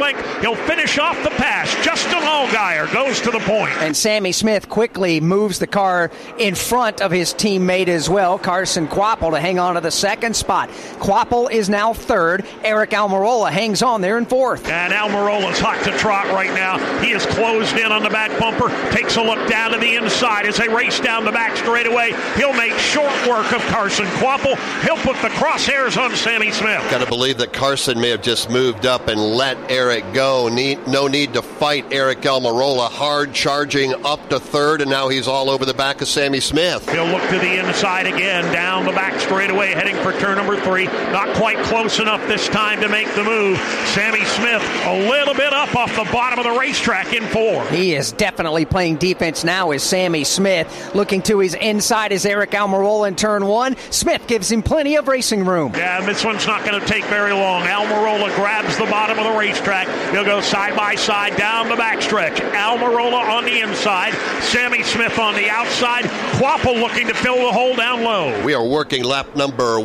length. He'll finish off the pass. Justin Allgaier goes to the point. And Sammy Smith quickly moves the car in front of his teammate as well, Carson Kvapil, to hang on to the second spot. Kvapil is now third. Eric Almirola hangs on there in fourth. And Almirola's hot to trot right now. He is closed in on the back bumper, takes a look down to the inside as they race down the back straightaway. He'll make short work of Carson Kvapil. He'll put the crosshairs on Sammy Smith. Got to believe that Carson may have just moved up and let Eric go. No need to fight Eric Almirola. Hard charging up to third, and now he's all over the back of Sammy Smith. He'll look to the inside again, down the back straightaway, heading for turn number 3. Not quite close enough this time to make the move. Sammy Smith a little bit up off the bottom of the racetrack in 4. He is definitely playing defense now as Sammy Smith. Looking to his inside is Eric Almirola in turn 1. Smith gives him plenty of racing room. Yeah, and this one's not going to take very long. Almirola grabs the bottom of the racetrack. He'll go side by side down the backstretch. Almirola on the inside. Sammy Smith on the outside. Kvapil looking to fill the hole down low. We are working lap number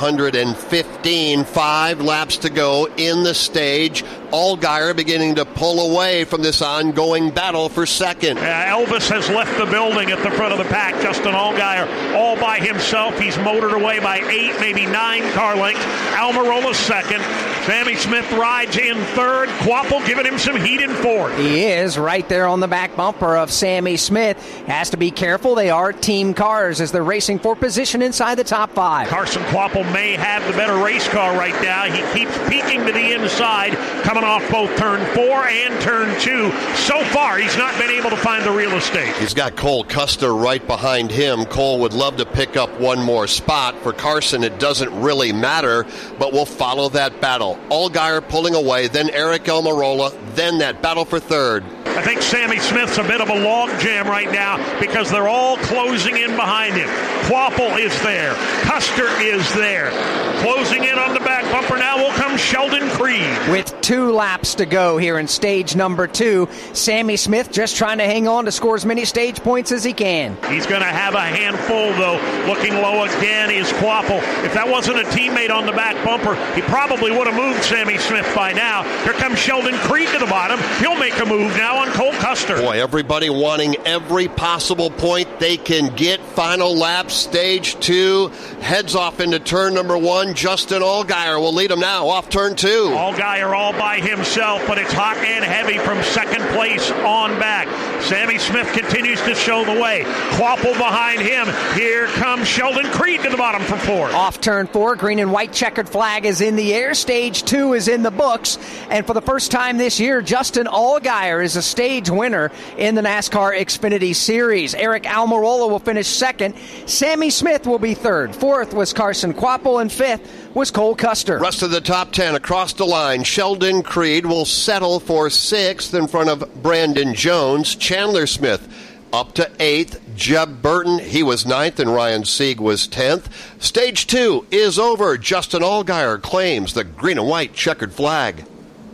115. 5 laps to go in the stage. Allgaier beginning to pull away from this ongoing battle for second. Elvis has left the building at the front of the pack. Justin Allgaier all by himself. He's motored away by 8, maybe 9 car lengths. Almirola second. Sammy Smith rides in third. Kvapil giving him some heat in fourth. He is right there on the back bumper of Sammy Smith. Has to be careful. They are team cars as they're racing for position inside the top 5. Carson Kvapil may have the better race car right now. He keeps peeking to the inside, coming off both turn 4 and turn 2. So far, he's not been able to find the real estate. He's got Cole Custer right behind him. Cole would love to pick up one more spot. For Carson, it doesn't really matter, but we'll follow that battle. Allgaier pulling away, then Eric Almirola, then that battle for third. I think Sammy Smith's a bit of a log jam right now because they're all closing in behind him. Kvapil is there. Custer is there. Closing in on the back bumper now will come Sheldon Creed. With 2 laps to go here in stage number 2, Sammy Smith just trying to hang on to score as many stage points as he can. He's going to have a handful, though. Looking low again is Kvapil. If that wasn't a teammate on the back bumper, he probably would have moved Sammy Smith by now. Here comes Sheldon Creed to the bottom. He'll make a move now on Cole Custer. Boy, everybody wanting every possible point they can get. Final lap, stage 2, heads off into turn number 1. Justin Allgaier will lead him now off turn 2. Allgaier all by himself, but it's hot and heavy from second place on back. Sammy Smith continues to show the way. Kvapil behind him. Here comes Sheldon Creed to the bottom for 4th. Off turn 4, green and white checkered flag is in the air. Stage 2 is in the books. And for the first time this year, Justin Allgaier is a stage winner in the NASCAR Xfinity Series. Eric Almirola will finish second. Sammy Smith will be third. 4th was Carson Kvapil, and 5th was Cole Custer. Rest of the top 10 across the line. Sheldon Creed will settle for 6th in front of Brandon Jones. Chandler Smith up to 8th. Jeb Burton, he was 9th, and Ryan Sieg was 10th. Stage 2 is over. Justin Allgaier claims the green and white checkered flag.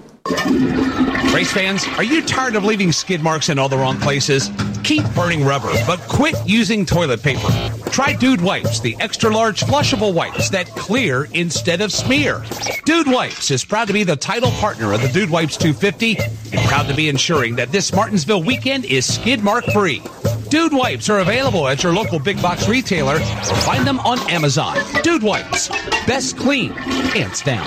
Race fans, are you tired of leaving skid marks in all the wrong places? Keep burning rubber, but quit using toilet paper. Try Dude Wipes, the extra large flushable wipes that clear instead of smear. Dude Wipes is proud to be the title partner of the Dude Wipes 250 and proud to be ensuring that this Martinsville weekend is skid mark free. Dude Wipes are available at your local big box retailer or find them on Amazon. Dude Wipes, best clean, hands down.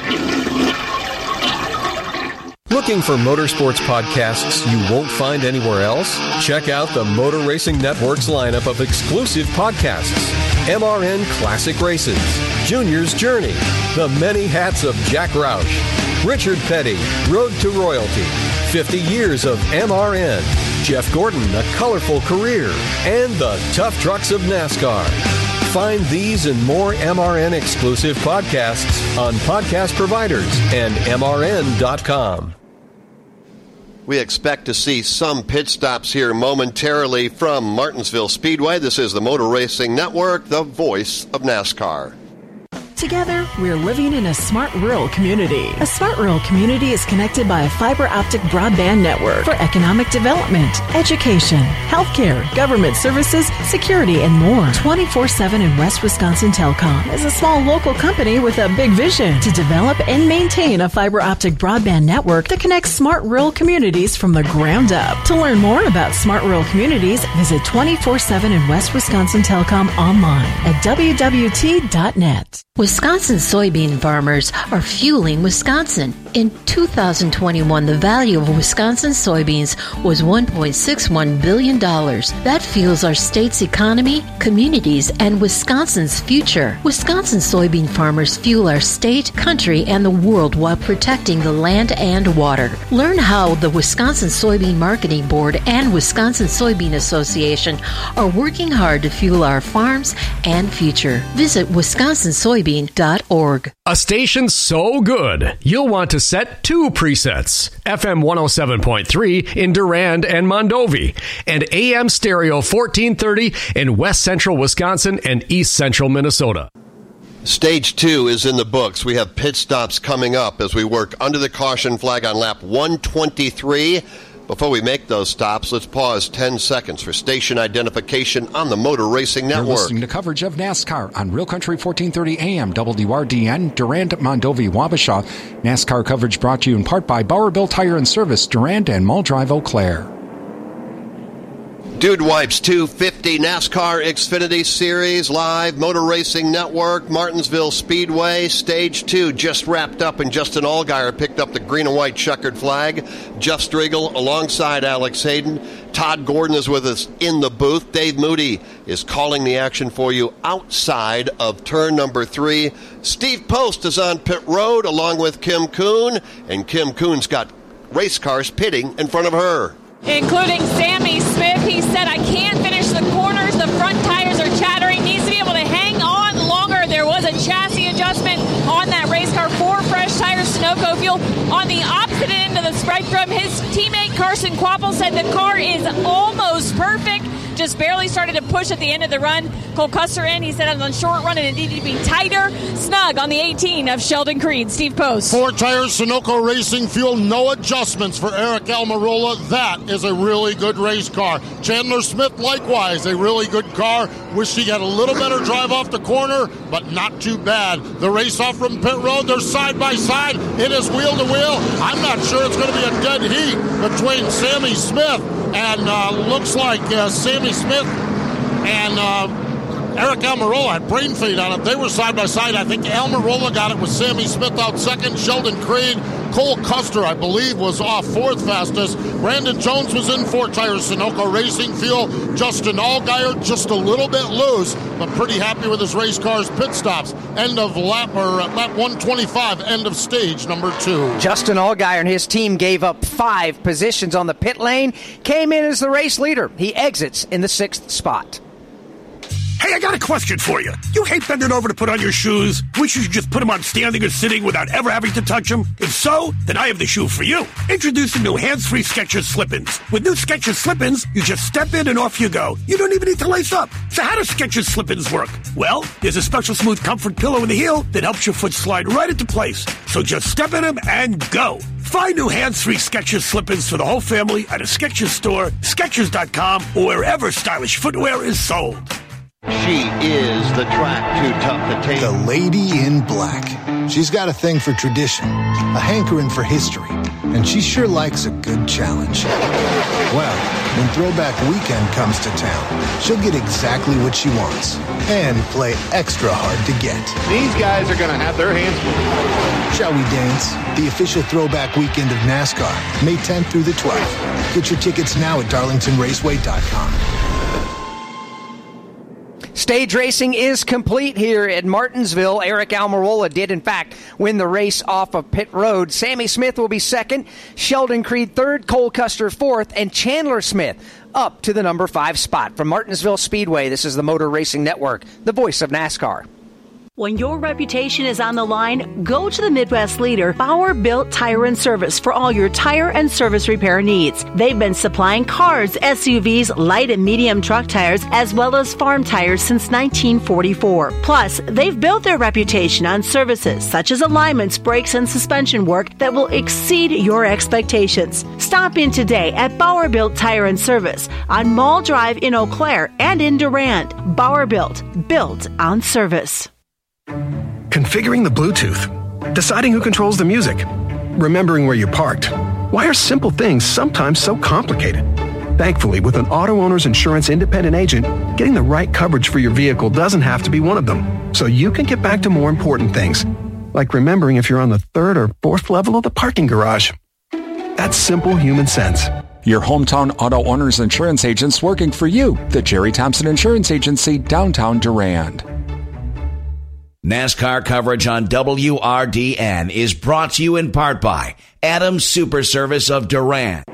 Looking for motorsports podcasts you won't find anywhere else? Check out the Motor Racing Network's lineup of exclusive podcasts. MRN Classic Races, Junior's Journey, The Many Hats of Jack Roush, Richard Petty, Road to Royalty, 50 Years of MRN, Jeff Gordon, A Colorful Career, and The Tough Trucks of NASCAR. Find these and more MRN exclusive podcasts on podcast providers and MRN.com. We expect to see some pit stops here momentarily from Martinsville Speedway. This is the Motor Racing Network, the voice of NASCAR. Together, we're living in a smart rural community. A smart rural community is connected by a fiber optic broadband network for economic development, education, healthcare, government services, security, and more. 24/7 in West Wisconsin Telecom is a small local company with a big vision to develop and maintain a fiber optic broadband network that connects smart rural communities from the ground up. To learn more about smart rural communities, visit 24/7 in West Wisconsin Telecom online at wwt.net. Wisconsin soybean farmers are fueling Wisconsin. In 2021, the value of Wisconsin soybeans was $1.61 billion. That fuels our state's economy, communities, and Wisconsin's future. Wisconsin soybean farmers fuel our state, country, and the world while protecting the land and water. Learn how the Wisconsin Soybean Marketing Board and Wisconsin Soybean Association are working hard to fuel our farms and future. Visit wisconsinsoybean.org. A station so good, you'll want to set 2 presets. FM 107.3 in Durand and Mondovi, and AM stereo 1430 in West Central Wisconsin and East Central Minnesota. Stage 2 is in the books. We have pit stops coming up as we work under the caution flag on lap 123. Before we make those stops, let's pause 10 seconds for station identification on the Motor Racing Network. You're listening to coverage of NASCAR on Real Country 1430 AM, WRDN, Durand, Mondovi, Wabasha. NASCAR coverage brought to you in part by Bowerville Tire and Service, Durand and Muldrive, Eau Claire. Dude Wipes 250 NASCAR Xfinity Series live, Motor Racing Network, Martinsville Speedway, Stage 2 just wrapped up, and Justin Allgaier picked up the green and white checkered flag. Jeff Striegel alongside Alex Hayden. Todd Gordon is with us in the booth. Dave Moody is calling the action for you outside of turn number 3. Steve Post is on pit road along with Kim Kuhn, and Kim Kuhn's got race cars pitting in front of her, including Sammy Smith. He said, I can't finish the corners. The front tires are chattering. Needs to be able to hang on longer. There was a chassis adjustment on that race car. 4 fresh tires, Sunoco fuel. On the opposite end of the spectrum, his teammate Carson Kvapil said the car is almost perfect. Just barely started to push at the end of the run. Cole Custer in, he said on the short run it needed to be tighter. Snug on the 18 of Sheldon Creed. Steve Post. 4 tires, Sunoco Racing Fuel, no adjustments for Eric Almirola. That is a really good race car. Chandler Smith, likewise, a really good car. Wish he had a little better drive off the corner, but not too bad. The race off from pit road, they're side by side. It is wheel to wheel. I'm not sure it's going to be a dead heat between Sammy Smith and looks like Sammy Smith and Eric Almirola had brain fade on it. They were side by side. I think Almirola got it with Sammy Smith out second. Sheldon Creed, Cole Custer, I believe, was off 4th fastest. Brandon Jones was in 4 tires, Sunoco Racing Fuel. Justin Allgaier just a little bit loose, but pretty happy with his race car's pit stops. End of lap 125, end of stage number 2. Justin Allgaier and his team gave up 5 positions on the pit lane, came in as the race leader. He exits in the 6th spot. Hey, I got a question for you. You hate bending over to put on your shoes? Wish you could just put them on standing or sitting without ever having to touch them? If so, then I have the shoe for you. Introducing new hands-free Skechers Slip-ins. With new Skechers Slip-ins, you just step in and off you go. You don't even need to lace up. So how do Skechers Slip-ins work? Well, there's a special smooth comfort pillow in the heel that helps your foot slide right into place. So just step in them and go. Find new hands-free Skechers Slip-ins for the whole family at a Skechers store, Skechers.com, or wherever stylish footwear is sold. She is the track too tough to take. The Lady in Black. She's got a thing for tradition, a hankering for history, and she sure likes a good challenge. Well, when Throwback Weekend comes to town, she'll get exactly what she wants and play extra hard to get. These guys are going to have their hands full. Shall we dance? The official Throwback Weekend of NASCAR, May 10th through the 12th. Get your tickets now at darlingtonraceway.com. Stage racing is complete here at Martinsville. Eric Almirola did, in fact, win the race off of pit road. Sammy Smith will be second, Sheldon Creed third, Cole Custer fourth, and Chandler Smith up to the number 5 spot. From Martinsville Speedway, this is the Motor Racing Network, the voice of NASCAR. When your reputation is on the line, go to the Midwest leader, Bauer Built Tire and Service, for all your tire and service repair needs. They've been supplying cars, SUVs, light and medium truck tires, as well as farm tires since 1944. Plus, they've built their reputation on services such as alignments, brakes, and suspension work that will exceed your expectations. Stop in today at Bauer Built Tire and Service on Mall Drive in Eau Claire and in Durand. Bauer Built on service. Configuring the Bluetooth, deciding who controls the music, remembering where you parked. Why are simple things sometimes so complicated? Thankfully, with an auto owner's insurance independent agent, getting the right coverage for your vehicle doesn't have to be one of them, so you can get back to more important things, like remembering if you're on the third or fourth level of the parking garage. That's simple human sense. Your hometown auto owner's insurance agents working for you. The Jerry Thompson Insurance Agency, downtown Durand. NASCAR coverage on WRDN is brought to you in part by Adams Super Service of Durand.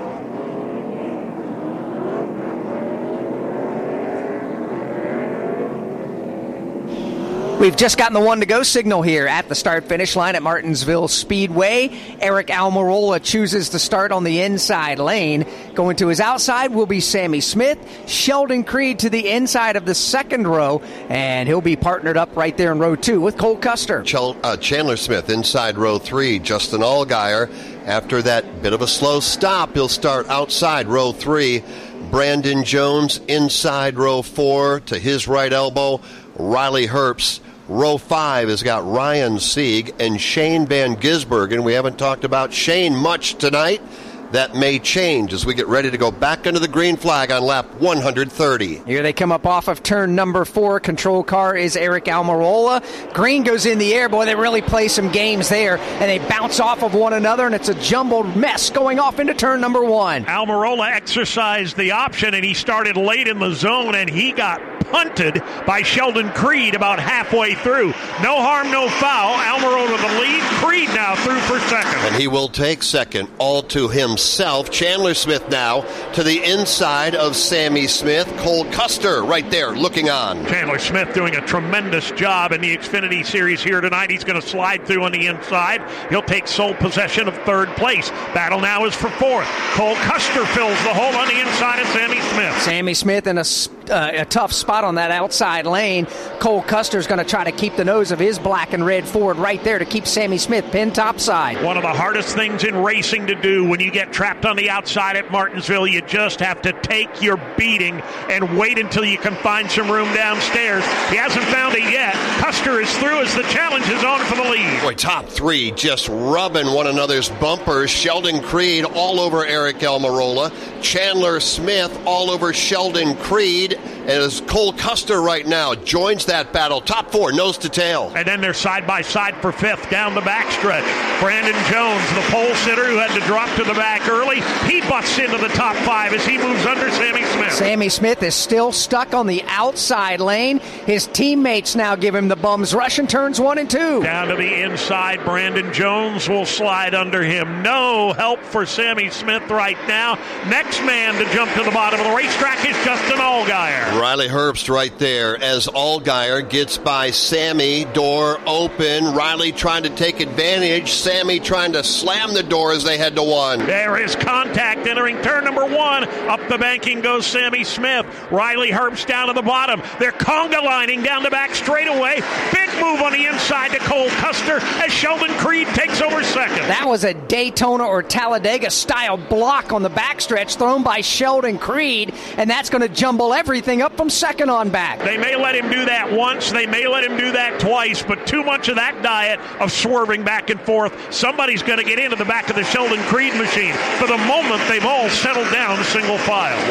We've just gotten the one-to-go signal here at the start-finish line at Martinsville Speedway. Eric Almirola chooses to start on the inside lane. Going to his outside will be Sammy Smith. Sheldon Creed to the inside of the second row, and he'll be partnered up right there in row 2 with Cole Custer. Chandler Smith inside row 3. Justin Allgaier, after that bit of a slow stop, he'll start outside row 3. Brandon Jones inside row 4 to his right elbow. Riley Herbst. Row 5 has got Ryan Sieg and Shane Van Gisbergen. We haven't talked about Shane much tonight. That may change as we get ready to go back under the green flag on lap 130. Here they come up off of turn number 4. Control car is Eric Almirola. Green goes in the air. Boy, they really play some games there, and they bounce off of one another, and it's a jumbled mess going off into turn number 1. Almirola exercised the option, and he started late in the zone, and he got punted by Sheldon Creed about halfway through. No harm, no foul. Almirola the lead. Creed now through for second. And he will take second all to himself. Chandler Smith now to the inside of Sammy Smith. Cole Custer right there looking on. Chandler Smith doing a tremendous job in the Xfinity Series here tonight. He's going to slide through on the inside. He'll take sole possession of third place. Battle now is for fourth. Cole Custer fills the hole on the inside of Sammy Smith. Sammy Smith in a tough spot on that outside lane. Cole Custer's going to try to keep the nose of his black and red Ford right there to keep Sammy Smith pinned topside. One of the hardest things in racing to do when you get trapped on the outside at Martinsville, you just have to take your beating and wait until you can find some room downstairs. He hasn't found it yet. Custer is through as the challenge is on for the lead. Boy, top 3 just rubbing one another's bumpers. Sheldon Creed all over Eric Almirola. Chandler Smith all over Sheldon Creed. As Cole Custer right now joins that battle. Top 4, nose to tail. And then they're side by side for 5th down the backstretch. Brandon Jones, the pole sitter who had to drop to the back early, he butts into the top 5 as he moves under Sammy Smith. Sammy Smith is still stuck on the outside lane. His teammates now give him the bums rush in turns 1 and 2. Down to the inside, Brandon Jones will slide under him. No help for Sammy Smith right now. Next man to jump to the bottom of the racetrack is Justin Allgaier. Riley Herbst right there as Allgaier gets by Sammy. Door open. Riley trying to take advantage. Sammy trying to slam the door as they head to 1. There is contact entering turn number 1. Up the banking goes Sammy Smith. Riley Herbst down to the bottom. They're conga lining down the back straightaway. Big move on the inside to Cole Custer as Sheldon Creed takes over second. That was a Daytona or Talladega style block on the backstretch thrown by Sheldon Creed, and that's going to jumble everything up from second on back. They may let him do that once, they may let him do that twice, but too much of that diet of swerving back and forth, somebody's going to get into the back of the Sheldon Creed machine. For the moment, they've all settled down single file.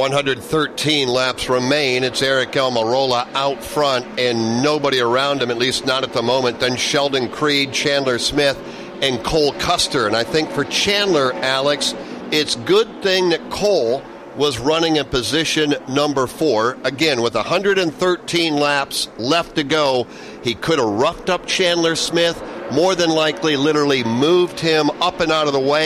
113 laps remain. It's Eric Almirola out front and nobody around him, at least not at the moment. Then Sheldon Creed, Chandler Smith, and Cole Custer. And I think for Chandler, Alex, it's good thing that Cole was running in position number 4. Again, with 113 laps left to go, he could have roughed up Chandler Smith, more than likely literally moved him up and out of the way,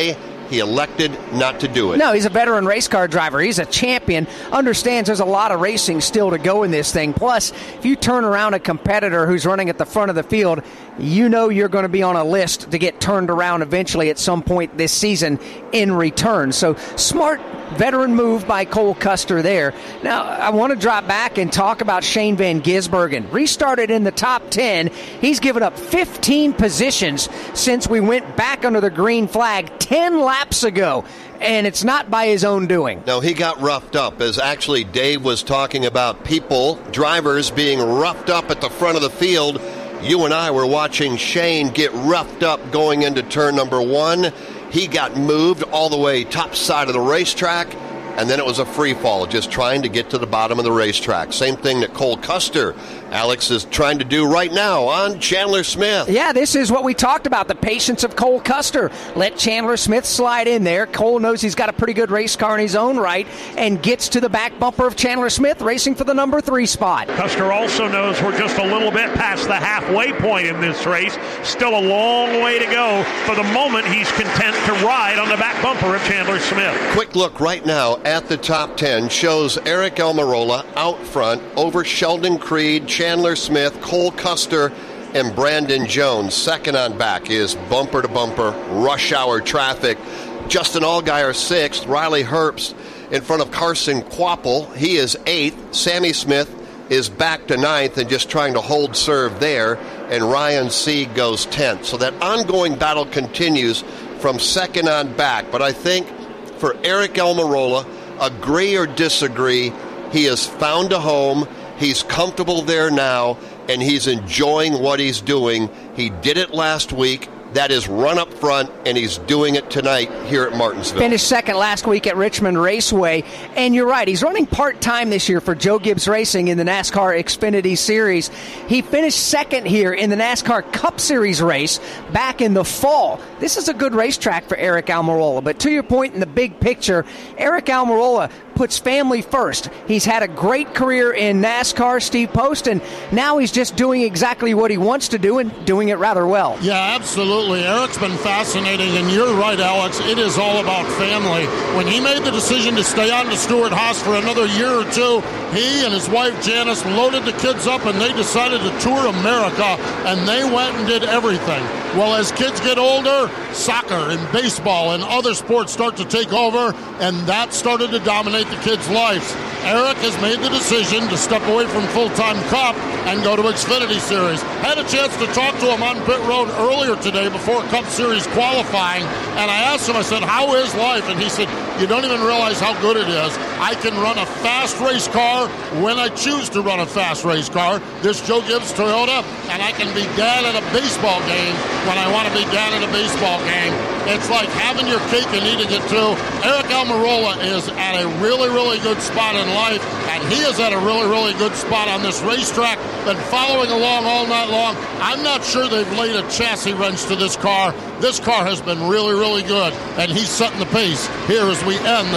He elected not to do it. No, he's a veteran race car driver. He's a champion, understands there's a lot of racing still to go in this thing. Plus, if you turn around a competitor who's running at the front of the field, you know you're going to be on a list to get turned around eventually at some point this season in return. So, smart veteran move by Cole Custer there. Now, I want to drop back and talk about Shane Van Gisbergen. Restarted in the top 10. He's given up 15 positions since we went back under the green flag 10 laps ago. And it's not by his own doing. No, he got roughed up, as actually Dave was talking about drivers being roughed up at the front of the field. You and I were watching Shane get roughed up going into turn number 1. He got moved all the way top side of the racetrack, and then it was a free fall, just trying to get to the bottom of the racetrack. Same thing that Cole Custer, Alex, is trying to do right now on Chandler Smith. Yeah, this is what we talked about, the patience of Cole Custer. Let Chandler Smith slide in there. Cole knows he's got a pretty good race car in his own right and gets to the back bumper of Chandler Smith, racing for the number 3 spot. Custer also knows we're just a little bit past the halfway point in this race. Still a long way to go. For the moment, he's content to ride on the back bumper of Chandler Smith. Quick look right now at the top 10 shows Eric Almirola out front over Sheldon Creed, Chandler Smith, Cole Custer, and Brandon Jones. Second on back is bumper-to-bumper rush hour traffic. Justin Allgaier 6th, Riley Herbst in front of Carson Quapple. He is 8th. Sammy Smith is back to 9th and just trying to hold serve there. And Ryan Sieg goes 10th. So that ongoing battle continues from second on back. But I think for Eric Almirola, agree or disagree, he has found a home. He's comfortable there now, and he's enjoying what he's doing. He did it last week. That is run up front, and he's doing it tonight here at Martinsville. Finished second last week at Richmond Raceway. And you're right, he's running part-time this year for Joe Gibbs Racing in the NASCAR Xfinity Series. He finished second here in the NASCAR Cup Series race back in the fall. This is a good racetrack for Eric Almirola. But to your point in the big picture, Eric Almirola puts family first. He's had a great career in NASCAR, Steve Post, and now he's just doing exactly what he wants to do and doing it rather well. Yeah, absolutely. Eric's been fascinating, and you're right, Alex. It is all about family. When he made the decision to stay on to Stewart-Haas for another year or two, he and his wife Janice loaded the kids up, and they decided to tour America, and they went and did everything. Well, as kids get older, soccer and baseball and other sports start to take over, and that started to dominate the kids' lives. Eric has made the decision to step away from full-time Cup and go to Xfinity Series. Had a chance to talk to him on pit road earlier today before Cup Series qualifying, and I asked him, I said, how is life? And he said, you don't even realize how good it is. I can run a fast race car when I choose to run a fast race car, this Joe Gibbs Toyota, and I can be dad at a baseball game when I want to be dad at a baseball game. It's like having your cake and eating it too. Eric Almirola is at a really, really good spot in life, and he is at a really, really good spot on this racetrack. Been following along all night long. I'm not sure they've laid a chassis wrench to this car. This car has been really, really good, and he's setting the pace here as we end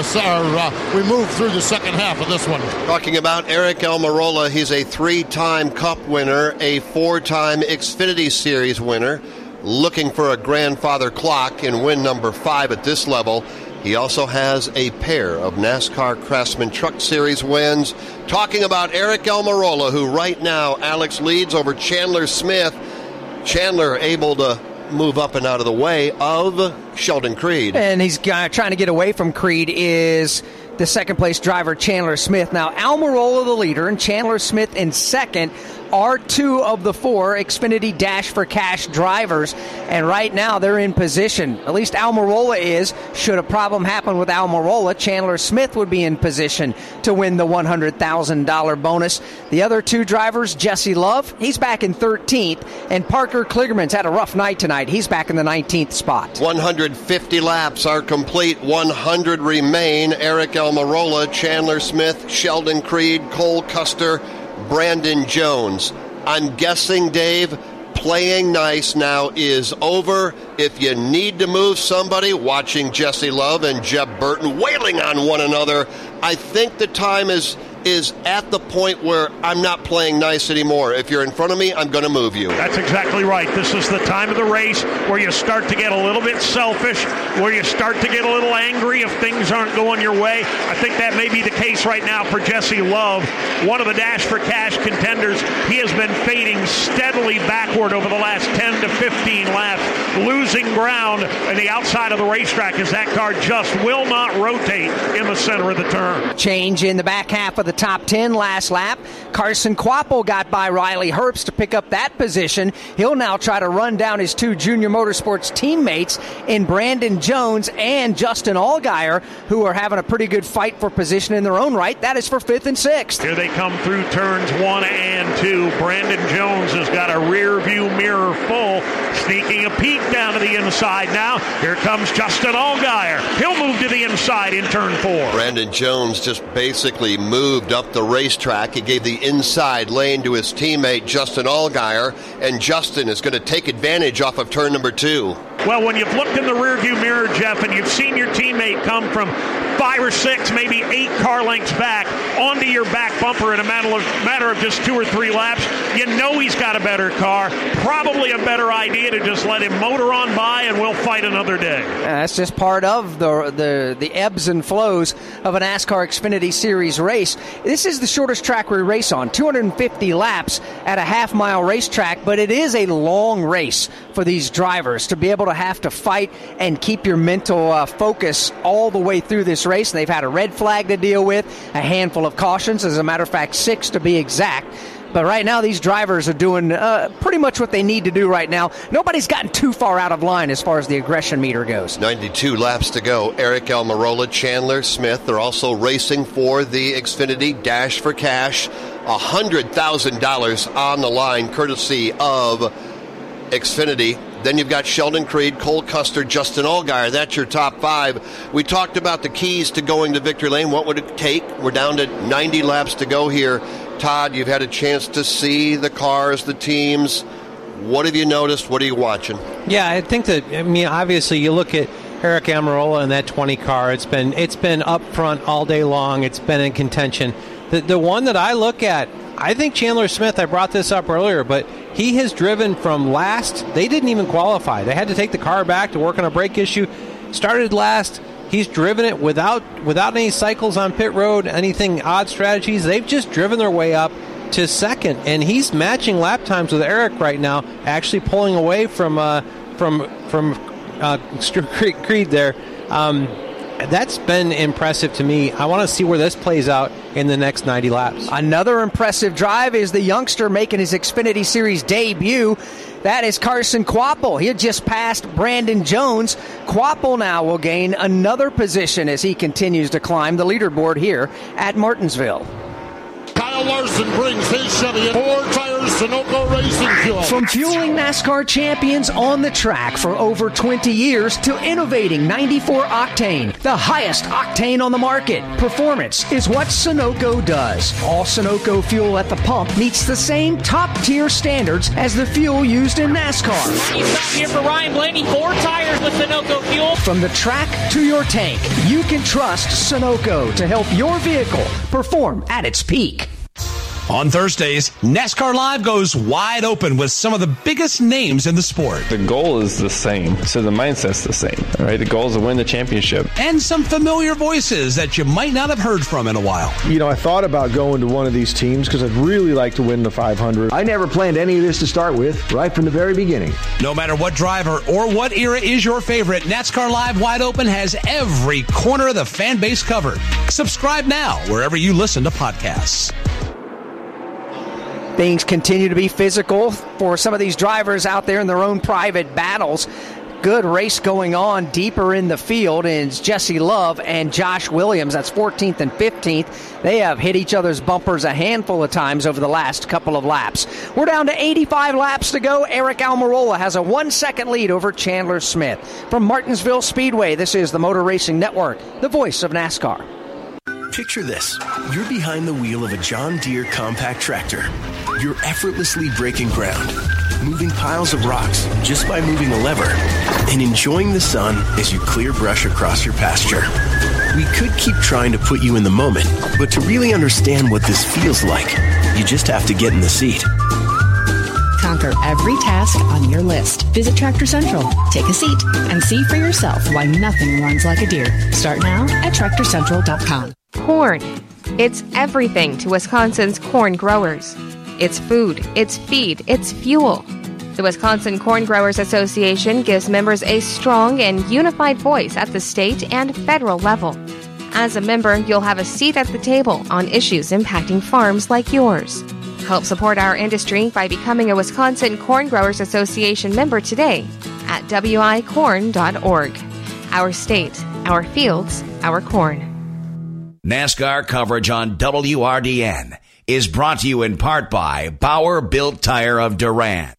we move through the second half of this one. Talking about Eric Almirola, he's a 3-time Cup winner, a 4-time Xfinity Series winner, looking for a grandfather clock in win number 5 at this level. He also has a pair of NASCAR Craftsman Truck Series wins. Talking about Eric Almirola, who right now, Alex, leads over Chandler Smith. Chandler able to move up and out of the way of Sheldon Creed. And he's trying to get away from Creed is the second-place driver, Chandler Smith. Now, Almirola the leader and Chandler Smith in second are 2 of the 4 Xfinity Dash for Cash drivers, and right now they're in position. At least Almirola is. Should a problem happen with Almirola, Chandler Smith would be in position to win the $100,000 bonus. The other 2 drivers, Jesse Love, he's back in 13th, and Parker Kligerman's had a rough night tonight. He's back in the 19th spot. 150 laps are complete. 100 remain. Eric Almirola, Chandler Smith, Sheldon Creed, Cole Custer, Brandon Jones. I'm guessing, Dave, playing nice now is over. If you need to move somebody, watching Jesse Love and Jeb Burton wailing on one another, I think the time is is at the point where I'm not playing nice anymore. If you're in front of me, I'm going to move you. That's exactly right. This is the time of the race where you start to get a little bit selfish, where you start to get a little angry if things aren't going your way. I think that may be the case right now for Jesse Love, one of the Dash for Cash contenders. He has been fading steadily backward over the last 10 to 15 laps, losing ground on the outside of the racetrack as that car just will not rotate in the center of the turn. Change in the back half of the top 10 last lap. Carson Kvapil got by Riley Herbst to pick up that position. He'll now try to run down his two Junior Motorsports teammates in Brandon Jones and Justin Allgaier, who are having a pretty good fight for position in their own right. That is for 5th and 6th. Here they come through turns 1 and 2. Brandon Jones has got a rear view mirror full, sneaking a peek down to the inside now. Here comes Justin Allgaier. He'll move to the inside in turn 4. Brandon Jones just basically moved up the racetrack. He gave the inside lane to his teammate Justin Allgaier, and Justin is going to take advantage off of turn number 2. Well, when you've looked in the rearview mirror, Jeff, and you've seen your teammate come from 5 or 6, maybe 8 car lengths back onto your back bumper in a matter of just 2 or 3 laps, you know he's got a better car. Probably a better idea to just let him motor on by, and we'll fight another day. That's just part of the ebbs and flows of a NASCAR Xfinity Series race. This is the shortest track we race on, 250 laps at a half-mile racetrack, but it is a long race for these drivers to be able to have to fight and keep your mental focus all the way through this race. And they've had a red flag to deal with, a handful of cautions, as a matter of fact, 6 to be exact. But right now, these drivers are doing pretty much what they need to do right now. Nobody's gotten too far out of line as far as the aggression meter goes. 92 laps to go. Eric Almirola, Chandler Smith are also racing for the Xfinity Dash for Cash. $100,000 on the line, courtesy of Xfinity. Then you've got Sheldon Creed, Cole Custer, Justin Allgaier. That's your top 5. We talked about the keys to going to victory lane. What would it take? We're down to 90 laps to go here. Todd, you've had a chance to see the cars, the teams. What have you noticed? What are you watching? Yeah, I think that, obviously you look at Eric Almirola and that 20 car. It's been up front all day long. It's been in contention. The one that I look at, I think Chandler Smith, I brought this up earlier, but he has driven from last. They didn't even qualify. They had to take the car back to work on a brake issue. Started last. He's driven it without any cycles on pit road, anything odd strategies. They've just driven their way up to second, and he's matching lap times with Eric right now, actually pulling away from Creed there. That's been impressive to me. I want to see where this plays out in the next 90 laps. Another impressive drive is the youngster making his Xfinity Series debut. That is Carson Kvapil. He had just passed Brandon Jones. Kvapil now will gain another position as he continues to climb the leaderboard here at Martinsville. Kyle Larson brings his Chevy in 4 tires, Sunoco Racing Fuel. From fueling NASCAR champions on the track for over 20 years to innovating 94 octane, the highest octane on the market, performance is what Sunoco does. All Sunoco fuel at the pump meets the same top-tier standards as the fuel used in NASCAR. You stop here for Ryan Blaney, 4 tires with Sunoco fuel. From the track to your tank, you can trust Sunoco to help your vehicle perform at its peak. On Thursdays, NASCAR Live goes wide open with some of the biggest names in the sport. The goal is the same, so the mindset's the same, right? The goal is to win the championship. And some familiar voices that you might not have heard from in a while. I thought about going to one of these teams because I'd really like to win the 500. I never planned any of this to start with, right from the very beginning. No matter what driver or what era is your favorite, NASCAR Live Wide Open has every corner of the fan base covered. Subscribe now wherever you listen to podcasts. Things continue to be physical for some of these drivers out there in their own private battles. Good race going on deeper in the field, and it's Jesse Love and Josh Williams. That's 14th and 15th. They have hit each other's bumpers a handful of times over the last couple of laps. We're down to 85 laps to go. Eric Almirola has a 1-second lead over Chandler Smith. From Martinsville Speedway, this is the Motor Racing Network, the voice of NASCAR. Picture this. You're behind the wheel of a John Deere compact tractor. You're effortlessly breaking ground, moving piles of rocks just by moving a lever, and enjoying the sun as you clear brush across your pasture. We could keep trying to put you in the moment, but to really understand what this feels like, you just have to get in the seat. Conquer every task on your list. Visit Tractor Central, take a seat, and see for yourself why nothing runs like a deer. Start now at TractorCentral.com. Corn. It's everything to Wisconsin's corn growers. It's food, it's feed, it's fuel. The Wisconsin Corn Growers Association gives members a strong and unified voice at the state and federal level. As a member, you'll have a seat at the table on issues impacting farms like yours. Help support our industry by becoming a Wisconsin Corn Growers Association member today at wicorn.org. Our state, our fields, our corn. NASCAR coverage on WRDN is brought to you in part by Bauer Built Tire of Durant.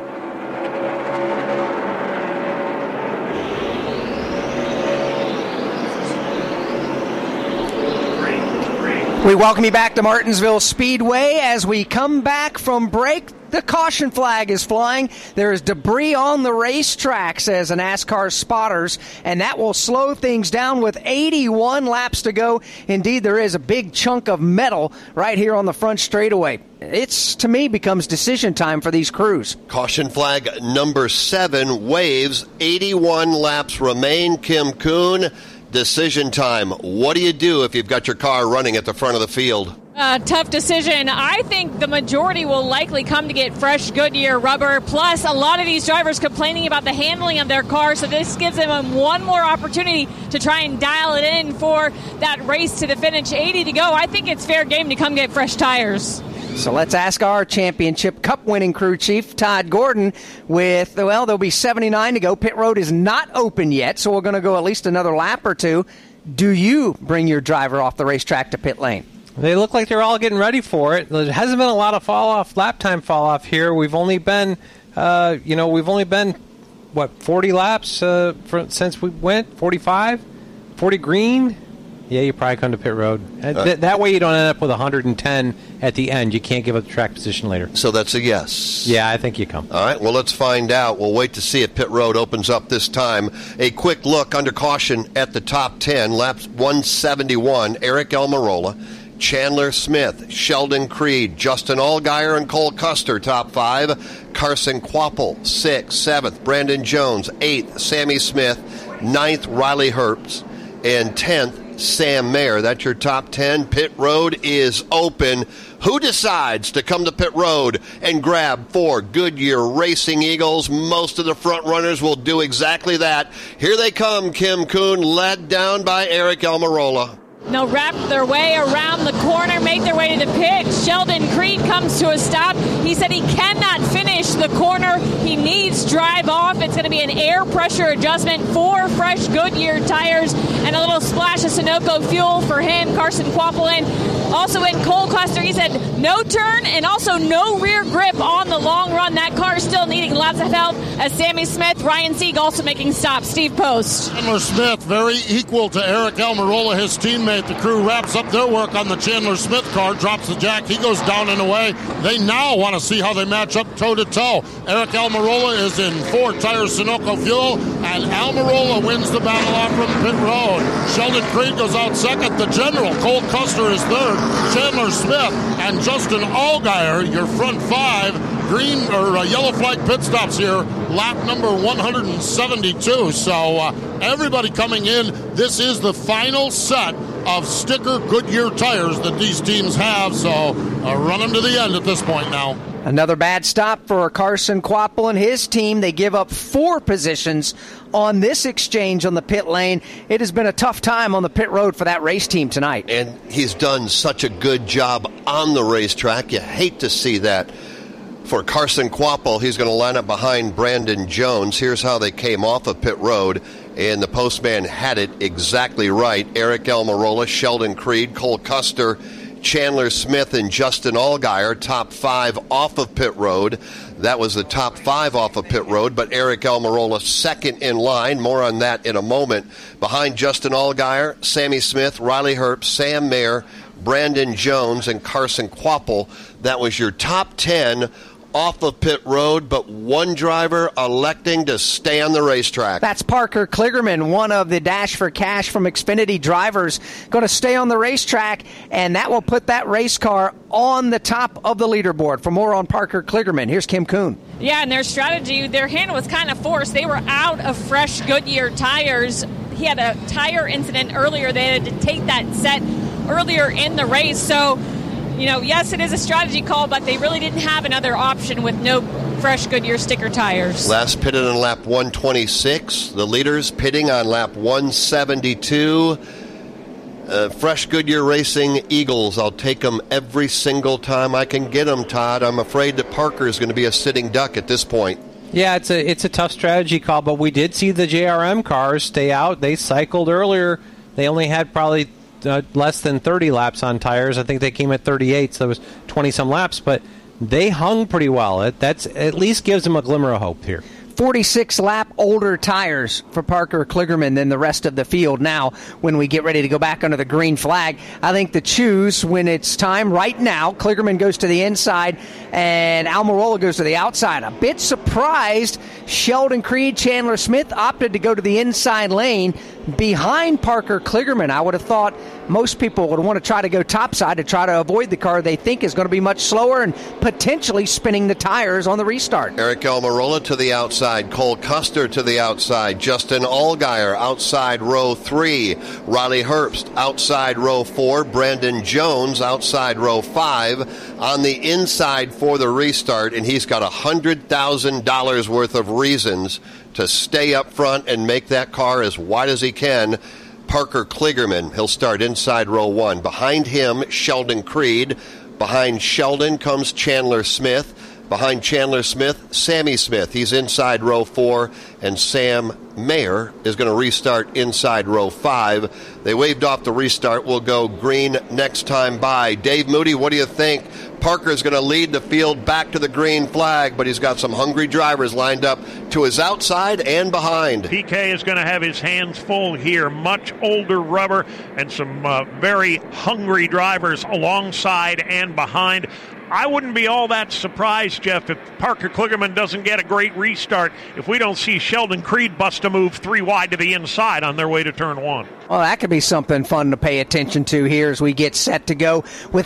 We welcome you back to Martinsville Speedway. As we come back from break, the caution flag is flying. There is debris on the racetrack, says a NASCAR spotters, and that will slow things down with 81 laps to go. Indeed, there is a big chunk of metal right here on the front straightaway. It's, to me, becomes decision time for these crews. Caution flag number 7 waves. 81 laps remain. Kim Kuhn, decision time. What do you do if you've got your car running at the front of the field? Tough decision. I think the majority will likely come to get fresh Goodyear rubber. Plus, a lot of these drivers complaining about the handling of their car, so this gives them one more opportunity to try and dial it in for that race to the finish. 80 to go. I think it's fair game to come get fresh tires. So let's ask our championship cup-winning crew chief, Todd Gordon, with, well, there'll be 79 to go. Pit road is not open yet, so we're going to go at least another lap or two. Do you bring your driver off the racetrack to pit lane? They look like they're all getting ready for it. There hasn't been a lot of lap time fall off here. We've only been, 40 laps since we went? 45? 40 green? Yeah, you probably come to pit road. That way you don't end up with 110 at the end. You can't give up the track position later. So that's a yes. Yeah, I think you come. All right, well, let's find out. We'll wait to see if pit road opens up this time. A quick look under caution at the top 10. Laps 171, Eric Almirola, Chandler Smith, Sheldon Creed, Justin Allgaier, and Cole Custer, top 5. Carson Kvapil, 6th. 7th, Brandon Jones. 8th, Sammy Smith. 9th, Riley Herbst. And 10th, Sam Mayer. That's your top 10. Pit road is open. Who decides to come to pit road and grab 4 Goodyear Racing Eagles? Most of the front runners will do exactly that. Here they come, Kim Kuhn, led down by Eric Almirola. They'll wrap their way around the corner, make their way to the pit. Sheldon Creed comes to a stop. He said he cannot finish the corner. He needs drive off. It's going to be an air pressure adjustment, 4 fresh Goodyear tires, and a little splash of Sunoco fuel for him. Carson Kvapil in. Also in Cole Custer, he said no turn and also no rear grip on the long run. That car is still needing lots of help. As Sammy Smith, Ryan Sieg also making stops. Steve Post. Chandler Smith very equal to Eric Almirola, his teammate. The crew wraps up their work on the Chandler Smith car, drops the jack. He goes down and away. They now want to see how they match up toe-to-toe. Eric Almirola is in 4 tires Sunoco fuel, and Almirola wins the battle off from pit road. Sheldon Creed goes out second. The general, Cole Custer, is third. Chandler Smith and Justin Allgaier, your front 5. Green or yellow flag pit stops here, lap number 172. So everybody coming in, this is the final set of sticker Goodyear tires that these teams have. So run them to the end at this point now. Another bad stop for Carson Kvapil and his team. They give up 4 positions on this exchange on the pit lane. It has been a tough time on the pit road for that race team tonight. And he's done such a good job on the racetrack. You hate to see that. For Carson Kvapil, he's going to line up behind Brandon Jones. Here's how they came off of pit road, and the postman had it exactly right. Eric Almirola, Sheldon Creed, Cole Custer, Chandler Smith, and Justin Allgaier, top 5 off of pit road. That was the top 5 off of pit road, but Eric Almirola second in line. More on that in a moment. Behind Justin Allgaier, Sammy Smith, Riley Herbst, Sam Mayer, Brandon Jones, and Carson Kvapil. That was your top 10 off of pit road, but one driver electing to stay on the racetrack. That's Parker Kligerman, one of the Dash for Cash from Xfinity drivers, going to stay on the racetrack, and that will put that race car on the top of the leaderboard. For more on Parker Kligerman, here's Kim Kuhn. Yeah, and their strategy, their hand was kind of forced. They were out of fresh Goodyear tires. He had a tire incident earlier. They had to take that set earlier in the race. So, yes, it is a strategy call, but they really didn't have another option with no fresh Goodyear sticker tires. Last pitted on lap 126. The leaders pitting on lap 172. Fresh Goodyear Racing Eagles. I'll take them every single time I can get them, Todd. I'm afraid that Parker is going to be a sitting duck at this point. Yeah, it's a tough strategy call, but we did see the JRM cars stay out. They cycled earlier. They only had probably less than 30 laps on tires. I think they came at 38, so it was 20-some laps, but they hung pretty well. That's at least gives them a glimmer of hope here. 46-lap older tires for Parker Kligerman than the rest of the field. Now, when we get ready to go back under the green flag, I think the choose when it's time right now, Kligerman goes to the inside and Almirola goes to the outside. A bit surprised Sheldon Creed, Chandler Smith opted to go to the inside lane behind Parker Kligerman. I would have thought most people would want to try to go topside to try to avoid the car they think is going to be much slower and potentially spinning the tires on the restart. Eric Almirola to the outside. Cole Custer to the outside. Justin Allgaier outside row 3. Riley Herbst outside row 4. Brandon Jones outside row 5. On the inside for the restart, and he's got $100,000 worth of reasons to stay up front and make that car as wide as he can. Parker Kligerman, he'll start inside row 1. Behind him, Sheldon Creed. Behind Sheldon comes Chandler Smith. Behind Chandler Smith, Sammy Smith. He's inside row 4, and Sam Mayer is going to restart inside row 5. They waved off the restart. We'll go green next time by. Dave Moody, what do you think? Parker's going to lead the field back to the green flag, but he's got some hungry drivers lined up to his outside and behind. PK is going to have his hands full here. Much older rubber and some very hungry drivers alongside and behind. I wouldn't be all that surprised, Jeff, if Parker Kligerman doesn't get a great restart, if we don't see Sheldon Creed bust a move 3 wide to the inside on their way to turn 1. Well, that could be something fun to pay attention to here as we get set to go with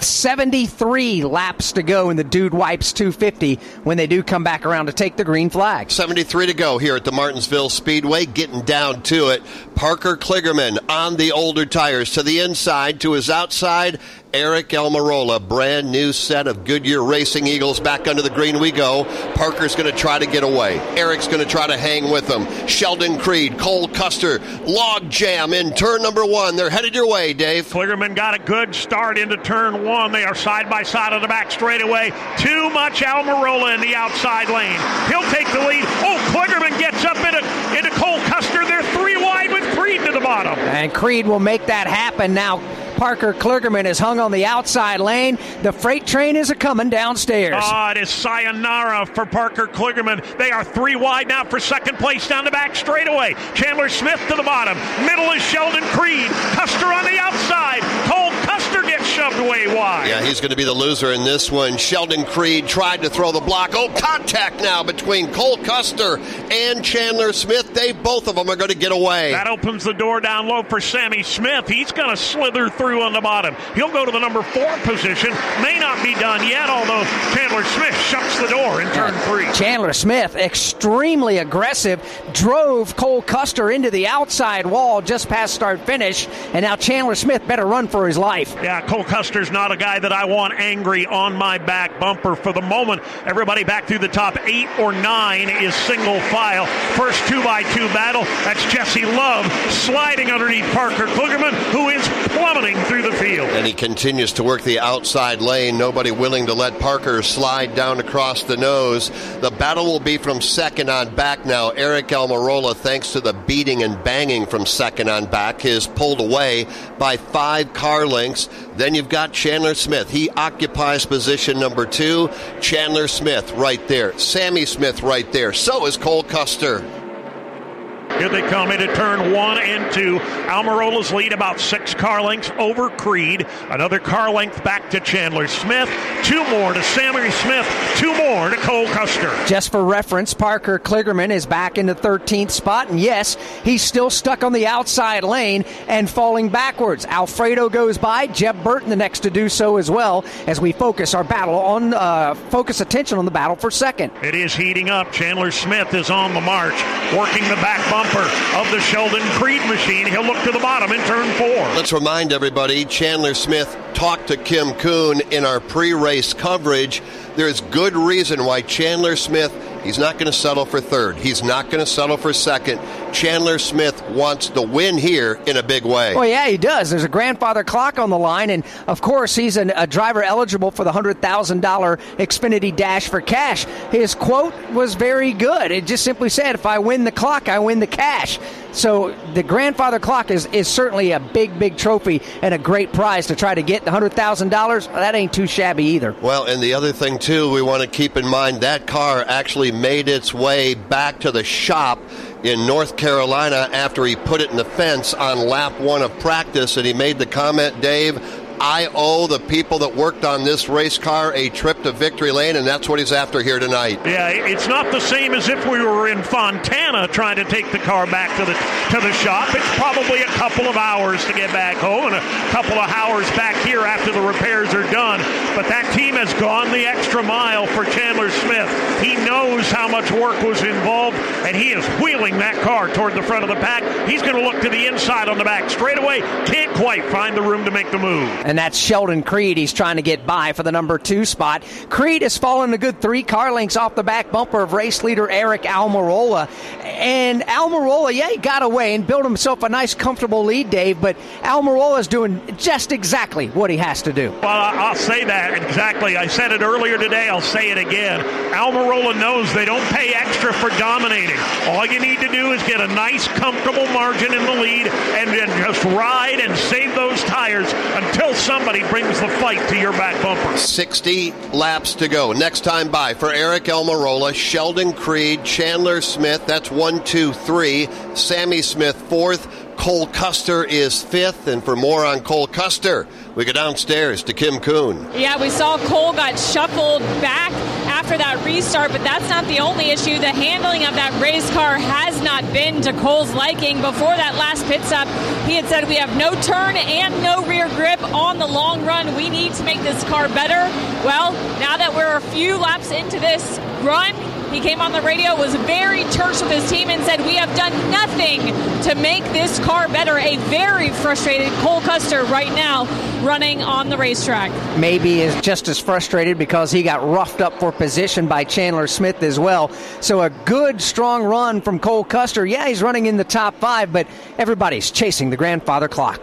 73 laps to go in the Dude Wipes 250 when they do come back around to take the green flag. 73 to go here at the Martinsville Speedway, getting down to it. Parker Kligerman on the older tires to the inside, to his outside, Eric Almirola, brand new set of Goodyear Racing Eagles. Back under the green we go. Parker's going to try to get away. Eric's going to try to hang with them. Sheldon Creed, Cole Custer, log jam in turn number 1. They're headed your way, Dave. Kligerman got a good start into turn 1. They are side by side on the back straightaway. Too much Almirola in the outside lane. He'll take the lead. Oh, Kligerman gets up into Cole Custer. They're 3 wide with Creed to the bottom. And Creed will make that happen now. Parker Kligerman is hung on the outside lane. The freight train is a-coming downstairs. It is sayonara for Parker Kligerman. They are 3 wide now for second place down the back straightaway. Chandler Smith to the bottom. Middle is Sheldon Creed. Custer on the outside. Cole Custer gets shoved way wide. Yeah, he's going to be the loser in this one. Sheldon Creed tried to throw the block. Oh, contact now between Cole Custer and Chandler Smith. Both of them are going to get away. That opens the door down low for Sammy Smith. He's going to slither through on the bottom. He'll go to the number 4 position. May not be done yet, although Chandler Smith shuts the door in turn 3. Chandler Smith, extremely aggressive, drove Cole Custer into the outside wall just past start finish, and now Chandler Smith better run for his life. Yeah, Cole Custer's not a guy that I want angry on my back bumper. For the moment, everybody back through the top 8 or 9 is single file. First 2x2 battle, that's Jesse Love sliding underneath Parker Kligerman, who is plummeting through the field. And he continues to work the outside lane. Nobody willing to let Parker slide down across the nose. The battle will be from second on back now. Eric Almirola, thanks to the beating and banging from second on back, is pulled away by 5 car lengths. Then you've got Chandler Smith. He occupies position number 2. Chandler Smith right there. Sammy Smith right there. So is Cole Custer. Here they come into turn 1 and 2. Almirola's lead about 6 car lengths over Creed. Another car length back to Chandler Smith. 2 more to Sammy Smith. 2 more to Cole Custer. Just for reference, Parker Kligerman is back in the 13th spot, and yes, he's still stuck on the outside lane and falling backwards. Alfredo goes by, Jeb Burton the next to do so as well, as we focus attention on the battle for second. It is heating up. Chandler Smith is on the march, working the back bumper of the Sheldon Creed machine. He'll look to the bottom in turn 4. Let's remind everybody, Chandler Smith talked to Kim Kuhn in our pre-race coverage. There's good reason why Chandler Smith, he's not going to settle for third. He's not going to settle for second. Chandler Smith wants the win here in a big way. Well, yeah, he does. There's a grandfather clock on the line, and of course, he's a driver eligible for the $100,000 Xfinity Dash for Cash. His quote was very good. It just simply said, if I win the clock, I win the cash. So the grandfather clock is certainly a big, big trophy and a great prize to try to get the $100,000. That ain't too shabby either. Well, and the other thing, too, we want to keep in mind, that car actually made its way back to the shop in North Carolina after he put it in the fence on lap 1 of practice, and he made the comment, Dave, I owe the people that worked on this race car a trip to victory lane, and that's what he's after here tonight. Yeah, it's not the same as if we were in Fontana trying to take the car back to the shop. It's probably a couple of hours to get back home and a couple of hours back here after the repairs are done. But that team has gone the extra mile for Chandler Smith. He knows how much work was involved, and he is wheeling that car toward the front of the pack. He's going to look to the inside on the back straightaway. Can't quite find the room to make the move. And that's Sheldon Creed. He's trying to get by for the number 2 spot. Creed has fallen a good 3 car lengths off the back bumper of race leader Eric Almirola. And Almirola, yeah, he got away and built himself a nice, comfortable lead, Dave, but Almirola is doing just exactly what he has to do. Well, I'll say that exactly. I said it earlier today. I'll say it again. Almirola knows they don't pay extra for dominating. All you need to do is get a nice, comfortable margin in the lead and then just ride and save those tires until somebody brings the fight to your back bumper. 60 laps to go. Next time by for Eric Almirola, Sheldon Creed, Chandler Smith. That's 1, 2, 3. Sammy Smith 4th. Cole Custer is 5th. And for more on Cole Custer, we go downstairs to Kim Kuhn. Yeah, we saw Cole got shuffled back after that restart, but that's not the only issue. The handling of that race car has not been to Cole's liking. Before that last pit stop, he had said we have no turn and no rear grip on the long run. We need to make this car better. Well, now that we're a few laps into this run, he came on the radio, was very terse with his team, and said, we have done nothing to make this car better. A very frustrated Cole Custer right now running on the racetrack. Maybe is just as frustrated because he got roughed up for position by Chandler Smith as well. So a good, strong run from Cole Custer. Yeah, he's running in the top 5, but everybody's chasing the grandfather clock.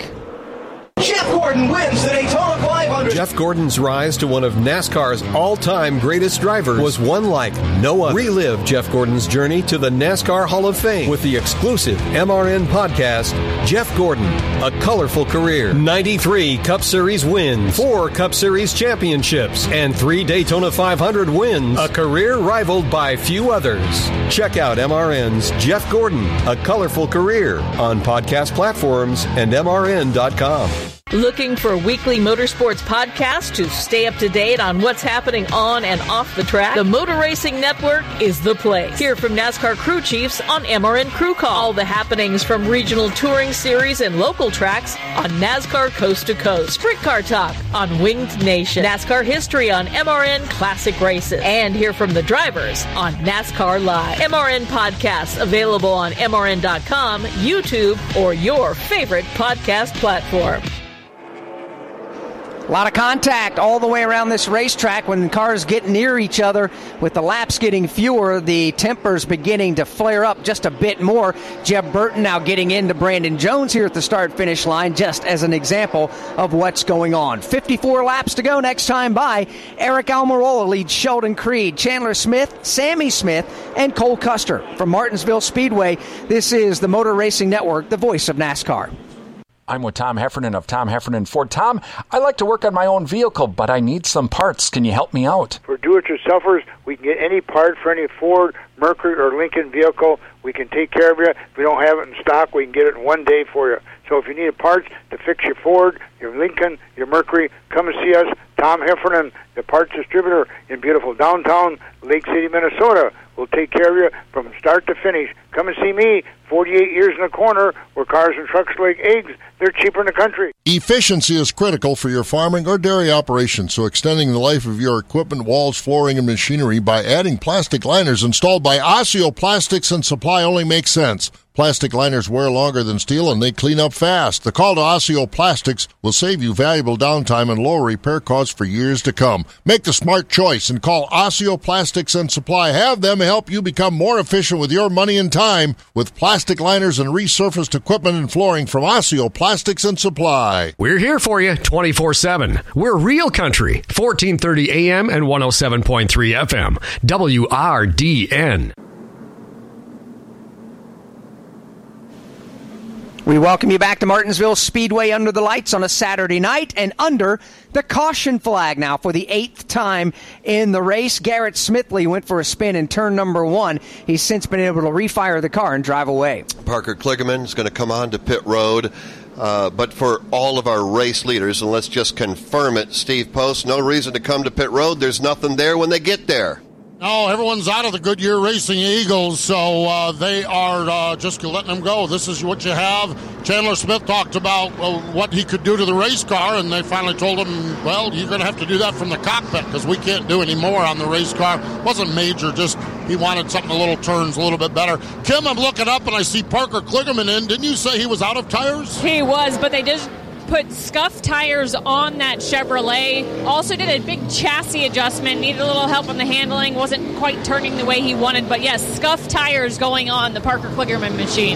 Jeff Gordon wins the Daytona 500. Jeff Gordon's rise to one of NASCAR's all-time greatest drivers was one like no other. Relive Jeff Gordon's journey to the NASCAR Hall of Fame with the exclusive MRN podcast, Jeff Gordon, A Colorful Career. 93 Cup Series wins, 4 Cup Series championships, and 3 Daytona 500 wins, a career rivaled by few others. Check out MRN's Jeff Gordon, A Colorful Career on podcast platforms and MRN.com. Looking for a weekly motorsports podcast to stay up to date on what's happening on and off the track? The Motor Racing Network is the place. Hear from NASCAR crew chiefs on MRN Crew Call. All the happenings from regional touring series and local tracks on NASCAR Coast to Coast. Sprint Car Talk on Winged Nation. NASCAR history on MRN Classic Races. And hear from the drivers on NASCAR Live. MRN podcasts available on MRN.com, YouTube, or your favorite podcast platform. A lot of contact all the way around this racetrack when cars get near each other. With the laps getting fewer, the tempers beginning to flare up just a bit more. Jeb Burton now getting into Brandon Jones here at the start-finish line, just as an example of what's going on. 54 laps to go next time by. Eric Almirola leads Sheldon Creed, Chandler Smith, Sammy Smith, and Cole Custer. From Martinsville Speedway, this is the Motor Racing Network, the voice of NASCAR. I'm with Tom Heffernan of Tom Heffernan Ford. Tom, I like to work on my own vehicle, but I need some parts. Can you help me out? For do-it-yourselfers, we can get any part for any Ford, Mercury, or Lincoln vehicle. We can take care of you. If we don't have it in stock, we can get it in one day for you. So if you need parts to fix your Ford, your Lincoln, your Mercury, come and see us. Tom Heffernan, the parts distributor in beautiful downtown Lake City, Minnesota. We'll take care of you from start to finish. Come and see me, 48 years in the corner, where cars and trucks like eggs. They're cheaper in the country. Efficiency is critical for your farming or dairy operation, so extending the life of your equipment, walls, flooring, and machinery by adding plastic liners installed by Osseo Plastics and Supply only makes sense. Plastic liners wear longer than steel, and they clean up fast. The call to Osseo Plastics will save you valuable downtime and lower repair costs for years to come. Make the smart choice and call Osseo Plastics and Supply. Have them help you become more efficient with your money and time with plastic liners and resurfaced equipment and flooring from Osseo Plastics and Supply. We're here for you 24/7. We're Real Country, 1430 AM and 107.3 FM. WRDN. We welcome you back to Martinsville Speedway under the lights on a Saturday night and under the caution flag now for the 8th time in the race. Garrett Smithley went for a spin in turn number 1. He's since been able to refire the car and drive away. Parker Kligerman is going to come on to pit road. But for all of our race leaders, and let's just confirm it, Steve Post, no reason to come to pit road. There's nothing there when they get there. No, everyone's out of the Goodyear Racing Eagles, so they are just letting them go. This is what you have. Chandler Smith talked about what he could do to the race car, and they finally told him, well, you're going to have to do that from the cockpit because we can't do any more on the race car. It wasn't major, just he wanted something a little turns a little bit better. Kim, I'm looking up, and I see Parker Kligerman in. Didn't you say he was out of tires? He was, but they just put scuff tires on that Chevrolet. Also did a big chassis adjustment. Needed a little help on the handling. Wasn't quite turning the way he wanted. But yes, scuff tires going on the Parker Kligerman machine.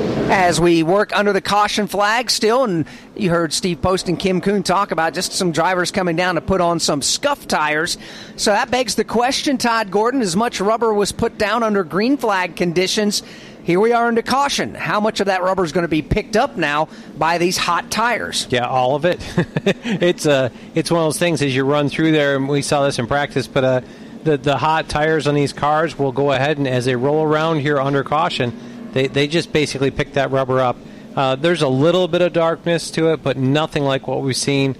As we work under the caution flag still, and you heard Steve Post and Kim Kuhn talk about just some drivers coming down to put on some scuff tires. So that begs the question, Todd Gordon, as much rubber was put down under green flag conditions, here we are into caution. How much of that rubber is going to be picked up now by these hot tires? Yeah, all of it. It's one of those things as you run through there, and we saw this in practice, but the hot tires on these cars will go ahead, and as they roll around here under caution, they just basically pick that rubber up. There's a little bit of darkness to it, but nothing like what we've seen.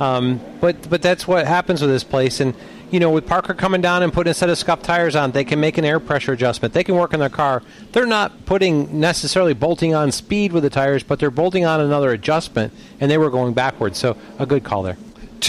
But that's what happens with this place. And, you know, with Parker coming down and putting a set of scuff tires on, they can make an air pressure adjustment. They can work on their car. They're not necessarily bolting on speed with the tires, but they're bolting on another adjustment, and they were going backwards. So a good call there.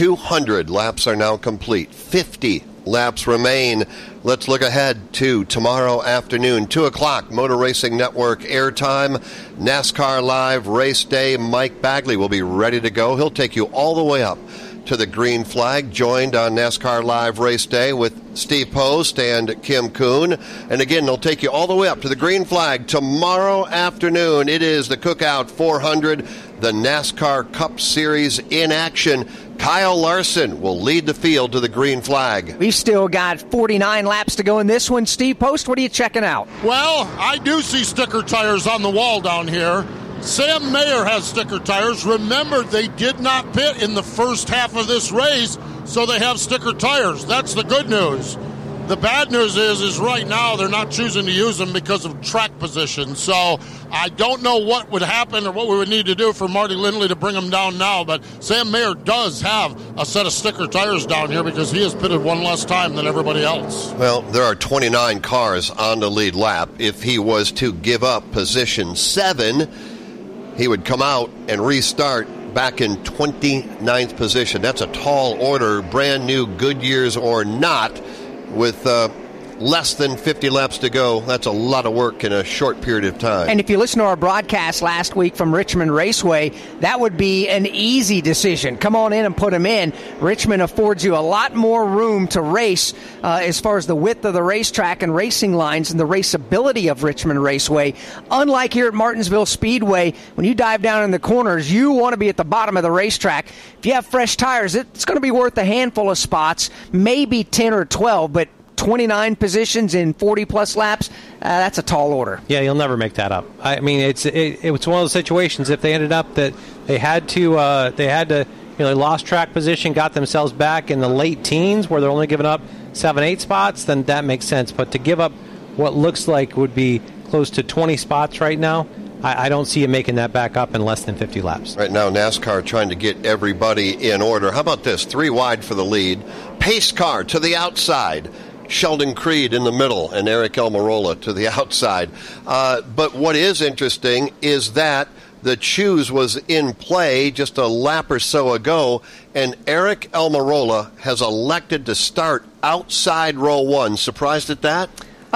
200 laps are now complete. 50 laps remain. Let's look ahead to tomorrow afternoon, 2 o'clock, Motor Racing Network airtime, NASCAR Live Race Day. Mike Bagley will be ready to go. He'll take you all the way up to the green flag, joined on NASCAR Live Race Day with Steve Post and Kim Kuhn. And again, they'll take you all the way up to the green flag tomorrow afternoon. It is the Cookout 400, the NASCAR Cup Series in action. Kyle Larson will lead the field to the green flag. We've still got 49 laps to go in this one. Steve Post, what are you checking out? Well, I do see sticker tires on the wall down here. Sam Mayer has sticker tires. Remember, they did not pit in the first half of this race, so they have sticker tires. That's the good news. The bad news is right now they're not choosing to use them because of track position. So I don't know what would happen or what we would need to do for Marty Lindley to bring them down now, but Sam Mayer does have a set of sticker tires down here because he has pitted one less time than everybody else. Well, there are 29 cars on the lead lap. If he was to give up position 7, he would come out and restart back in 29th position. That's a tall order, brand new Goodyears or not, with less than 50 laps to go. That's a lot of work in a short period of time. And if you listen to our broadcast last week from Richmond Raceway, that would be an easy decision. Come on in and put them in. Richmond affords you a lot more room to race as far as the width of the racetrack and racing lines and the raceability of Richmond Raceway. Unlike here at Martinsville Speedway, when you dive down in the corners, you want to be at the bottom of the racetrack. If you have fresh tires, it's going to be worth a handful of spots, maybe 10 or 12, but 29 positions in 40-plus laps, that's a tall order. Yeah, you'll never make that up. I mean, it's one of those situations, if they ended up that They had to they lost track position, got themselves back in the late teens where they're only giving up 7-8 spots, then that makes sense. But to give up what looks like would be close to 20 spots right now, I don't see you making that back up in less than 50 laps. Right now, NASCAR trying to get everybody in order. How about this? 3 wide for the lead. Pace car to the outside. Sheldon Creed in the middle and Eric Almirola to the outside. But what is interesting is that the choose was in play just a lap or so ago, and Eric Almirola has elected to start outside row 1. Surprised at that?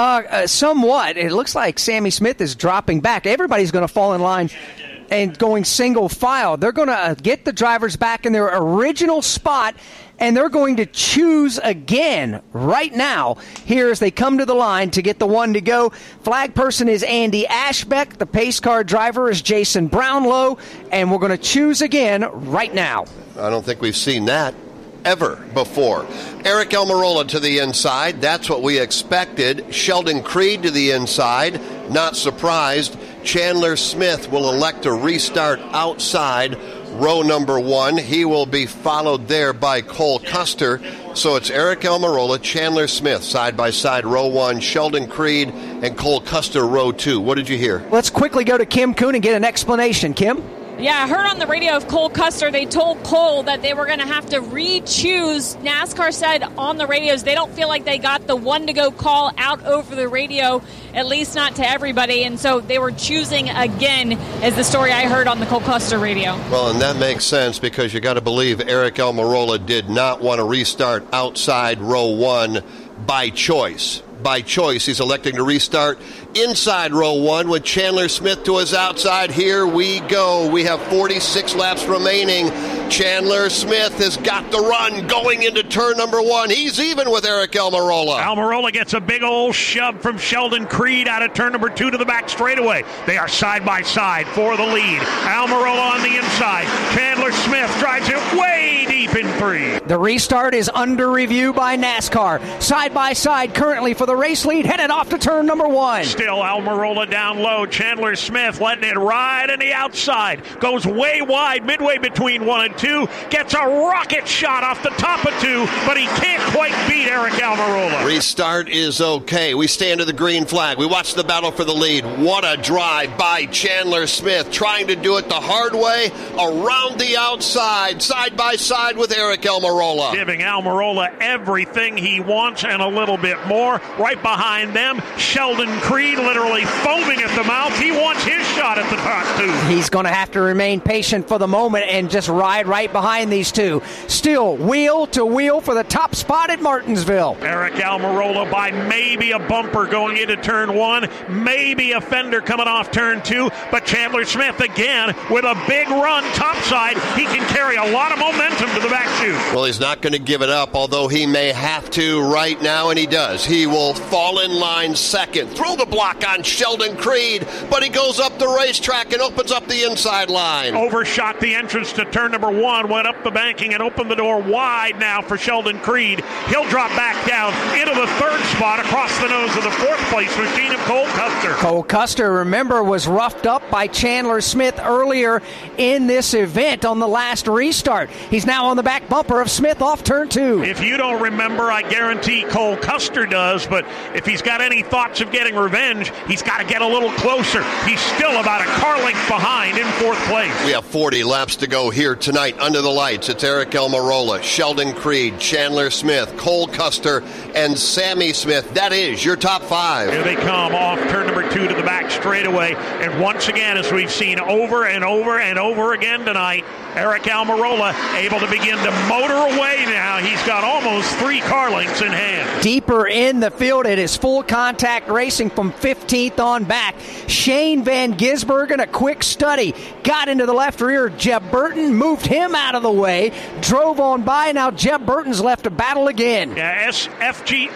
Somewhat. It looks like Sammy Smith is dropping back. Everybody's going to fall in line and going single file. They're going to get the drivers back in their original spot, and they're going to choose again right now here as they come to the line to get the 1 to go. Flag person is Andy Ashbeck. The pace car driver is Jason Brownlow, and we're going to choose again right now. I don't think we've seen that ever before. Eric Almirola to the inside. That's what we expected. Sheldon Creed to the inside. Not surprised. Chandler Smith will elect to restart outside row number 1. He will be followed there by Cole Custer. So it's Eric Almirola, Chandler Smith, side by side, row 1, Sheldon Creed, and Cole Custer, row 2. What did you hear? Let's quickly go to Kim Kuhn and get an explanation. Kim? Yeah, I heard on the radio of Cole Custer, they told Cole that they were going to have to re-choose. NASCAR said on the radios they don't feel like they got the 1 to go call out over the radio, at least not to everybody, and so they were choosing again, is the story I heard on the Cole Custer radio. Well, and that makes sense because you got to believe Eric Almirola did not want to restart outside row 1 by choice. By choice, he's electing to restart inside row 1 with Chandler Smith to his outside. Here we go. We have 46 laps remaining. Chandler Smith has got the run going into turn number 1. He's even with Eric Almirola. Almirola gets a big old shove from Sheldon Creed out of turn number 2 to the back straightaway. They are side by side for the lead. Almirola on the inside. Chandler Smith drives it way deep in 3. The restart is under review by NASCAR. Side by side currently for the race lead, headed off to turn number 1. Still Almirola down low. Chandler Smith letting it ride on the outside. Goes way wide, midway between 1 and 2. Gets a rocket shot off the top of 2, but he can't quite beat Eric Almirola. Restart is okay. We stand to the green flag. We watch the battle for the lead. What a drive by Chandler Smith, trying to do it the hard way, around the outside, side by side with Eric Almirola. Giving Almirola everything he wants and a little bit more. Right behind them, Sheldon Creed literally foaming at the mouth. He wants his shot at the top 2. He's going to have to remain patient for the moment and just ride right behind these two. Still wheel to wheel for the top spot at Martinsville. Eric Almirola by maybe a bumper going into turn 1, maybe a fender coming off turn 2, but Chandler Smith again with a big run topside. He can carry a lot of momentum to the back chute. Well, he's not going to give it up, although he may have to right now, and he does. He will fall in line second. Throw the block on Sheldon Creed, but he goes up the racetrack and opens up the inside line. Overshot the entrance to turn number 1, went up the banking and opened the door wide now for Sheldon Creed. He'll drop back down into the 3rd spot across the nose of the 4th place machine of Cole Custer. Cole Custer, remember, was roughed up by Chandler Smith earlier in this event on the last restart. He's now on the back bumper of Smith off turn 2. If you don't remember, I guarantee Cole Custer does, but if he's got any thoughts of getting revenge, he's got to get a little closer. He's still about a car length behind in 4th place. We have 40 laps to go here tonight under the lights. It's Eric Almirola, Sheldon Creed, Chandler Smith, Cole Custer, and Sammy Smith. That is your top 5. Here they come off turn number 2 to the back straightaway. And once again, as we've seen over and over and over again tonight, Eric Almirola able to begin to motor away now. He's got almost 3 car lengths in hand. Deeper in the field, it is full contact racing from 15th on back. Shane Van Gisbergen, a quick study, got into the left rear. Jeb Burton moved him out of the way, drove on by. Now Jeb Burton's left to battle again. Yeah, SVG,